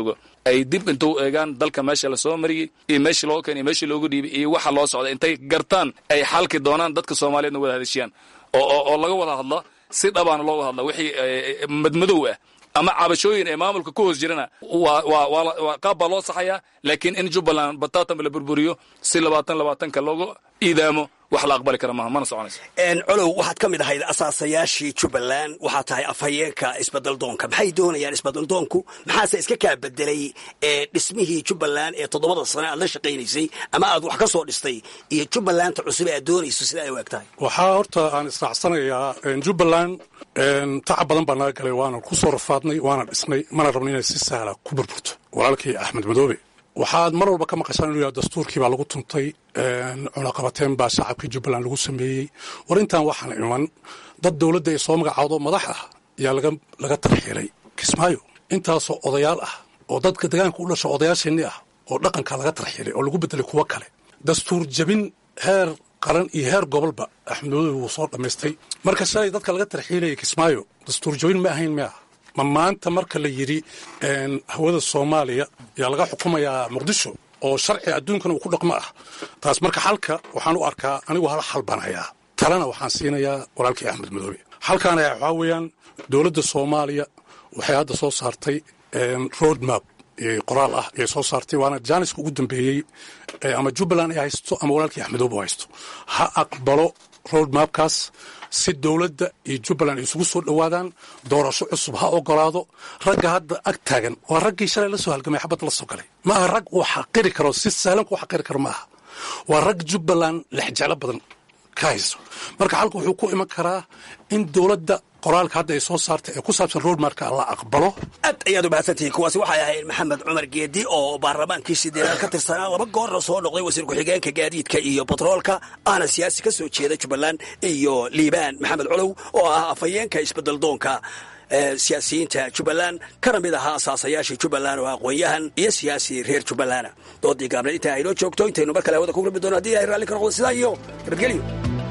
ay dib intuu eegaan dalka meesha lasoo mariyey iyo meeshii loo keenay meeshii loogu dhiibay iyo waxa loo socda intay gartaan ay xalki doonaan dadka soomaaliyeedna wada hadashiyaan oo oo laga wada hadla si dhabaana looga hadla wixii madmadow ah ama cabashooyin ee maamulka ku hoos jirana waa waa qaab baa loo saxayaa laakiin in jubbaland bataatan la burburiyo si labaatan labaatanka loogu iidaamo wax la aqbali kara maaha mana soconayso colow waxaad ka mid ahayd asaasayaashii jubbaland waxaad tahay afhayeenka isbeddeldoonka maxay doonayaan isbeddeldoonku maxaase iska kaa bedelay dhismihii jubbaland ee toddobada sane aad la shaqaynaysay ama aad wax ka soo dhistay iyo jubbalanda cusub aad doonayso sida ay u eg tahay waxaa horta aan israacsanayaa jubbaland tacab badan baa naga galay waana ku soo rafaadnay waana dhisnay mana rabno inay si sahla ku burburto walaalkii axmed madoobe waxaad mar walba ka maqashaan inuu yahay dastuurkii baa lagu tuntay cunaqabateen baa shacabkii jubbaland lagu sameeyey war intaan waxaan iman dad dowladda ay soo magacaawdo madax ah ayaa laga laga tarxiilay kismaayo intaasoo odayaal ah oo dadka deegaanka u dhasha odayaasheenni ah oo dhaqanka laga tarxiilay oo lagu bedelay kuwo kale dastuur jabin heer qaran iyo heer gobolba axmed madoobe wuu soo dhammaystay marka shalay dadka laga tarxiilayay kismaayo dastuur jabin ma ahayn miah ma maanta marka la yidhi hawada soomaaliya yaa laga xukumayaa muqdisho oo sharci adduunkana uu ku dhaqmo ah taas marka xalka waxaan u arkaa anigu hal xal baan hayaa talena waxaan siinayaa walaalkii axmed madoobe xalkaan ayaa waxaa weeyaan dowladda soomaaliya waxay hadda soo saartay road map qoraal ah ayay soo saartay waana jaaniska ugu dambeeyey ama jubbaland ay haysto ama walaalkii axmed madoobe haysto ha aqbalo road mapkaas si dowladda iyo jubbaland ay isugu soo dhowaadaan doorasho cusub ha ogolaado ragga hadda ag taagan waa raggii shalay la soo halgamay xabadda la soo galay ma aha rag uu xaqiri karo si sahlan kuu xaqiri karo ma aha waa rag jubbaland lexjeclo badan ka hayso marka xalka wuxuu ku iman karaa in dowladda qoraalka hadda ay soo saartay ee ku saabsan roadmarka la aqbalo aad ayaad u mahadsantihiin kuwaasi waxay ahayd maxamed cumar geedi oo baarlamaankii sideedaad ka tirsanaa laba goorna soo noqday wasiir ku-xigeenka gaadiidka iyo batroolka ahna siyaasi ka soo jeeda jubbaland iyo liibaan maxamed colow oo ah afhayeenka isbeddeldoonka siyaasiyiinta jubbaland kana mid ahaa asaasayaashii jubbaland oo aqoon-yahan iyo siyaasi reer jubbalana doodii gaabneed intaa aynoo joogto intaynu mar kale hawada ku gurbi doono haddii ilahay raalli ka noqdo sidaa iyo nabadgelyo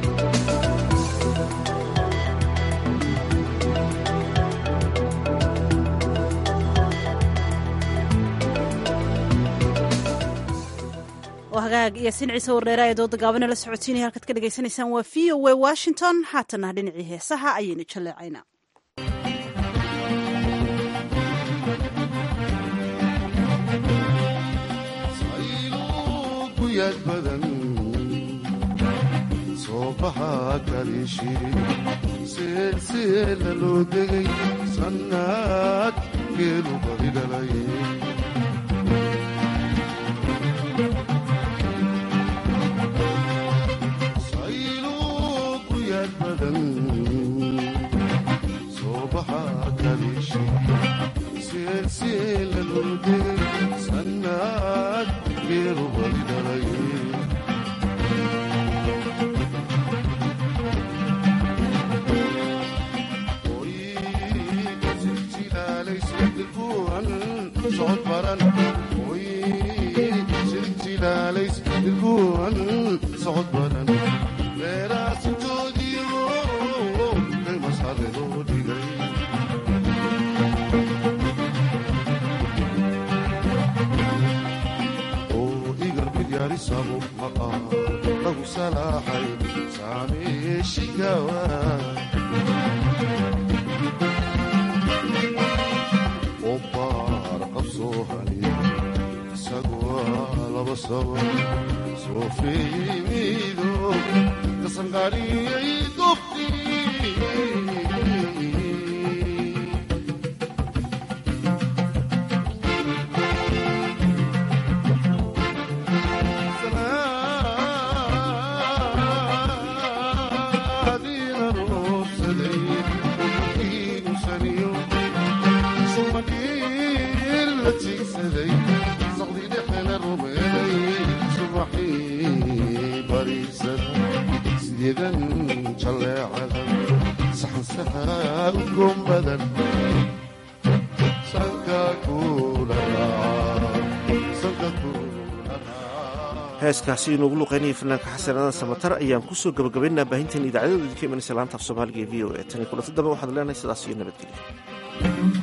hagaag iyo sin ciise wardheera ee dooda gaabana la socotiinaya halkaad ka dhegaysanaysaan waa v o a washington haatana dhinacii heesaha ayaynu jaleecaynaa sayluuquyad badan soo baxaa kaliishiri seelseela loo degay sannaad geelu badi dhalay sanad geelu badi dhalay siljilaalaysdirkuwan socod baran siljilaalaysdirkuwan socod baran beeraasitoodiyo kay masxade loo dhigay yarisabo maqaa lagu salaaxay saameeshigawa oo baar qabsoo haliya isagoo laba saba soo feeyimido kasanqaariyay doftii heeskaasi inoogu luqaynayay fanaanka xasanaadan samatar ayaan ku soo gabagabaynaa baahinteen idaacadooda idinka imanaysa laanta af soomaaliga ee v o e tan iyo kulanta dambe waxaad leenahay sidaas iyo nabadgelya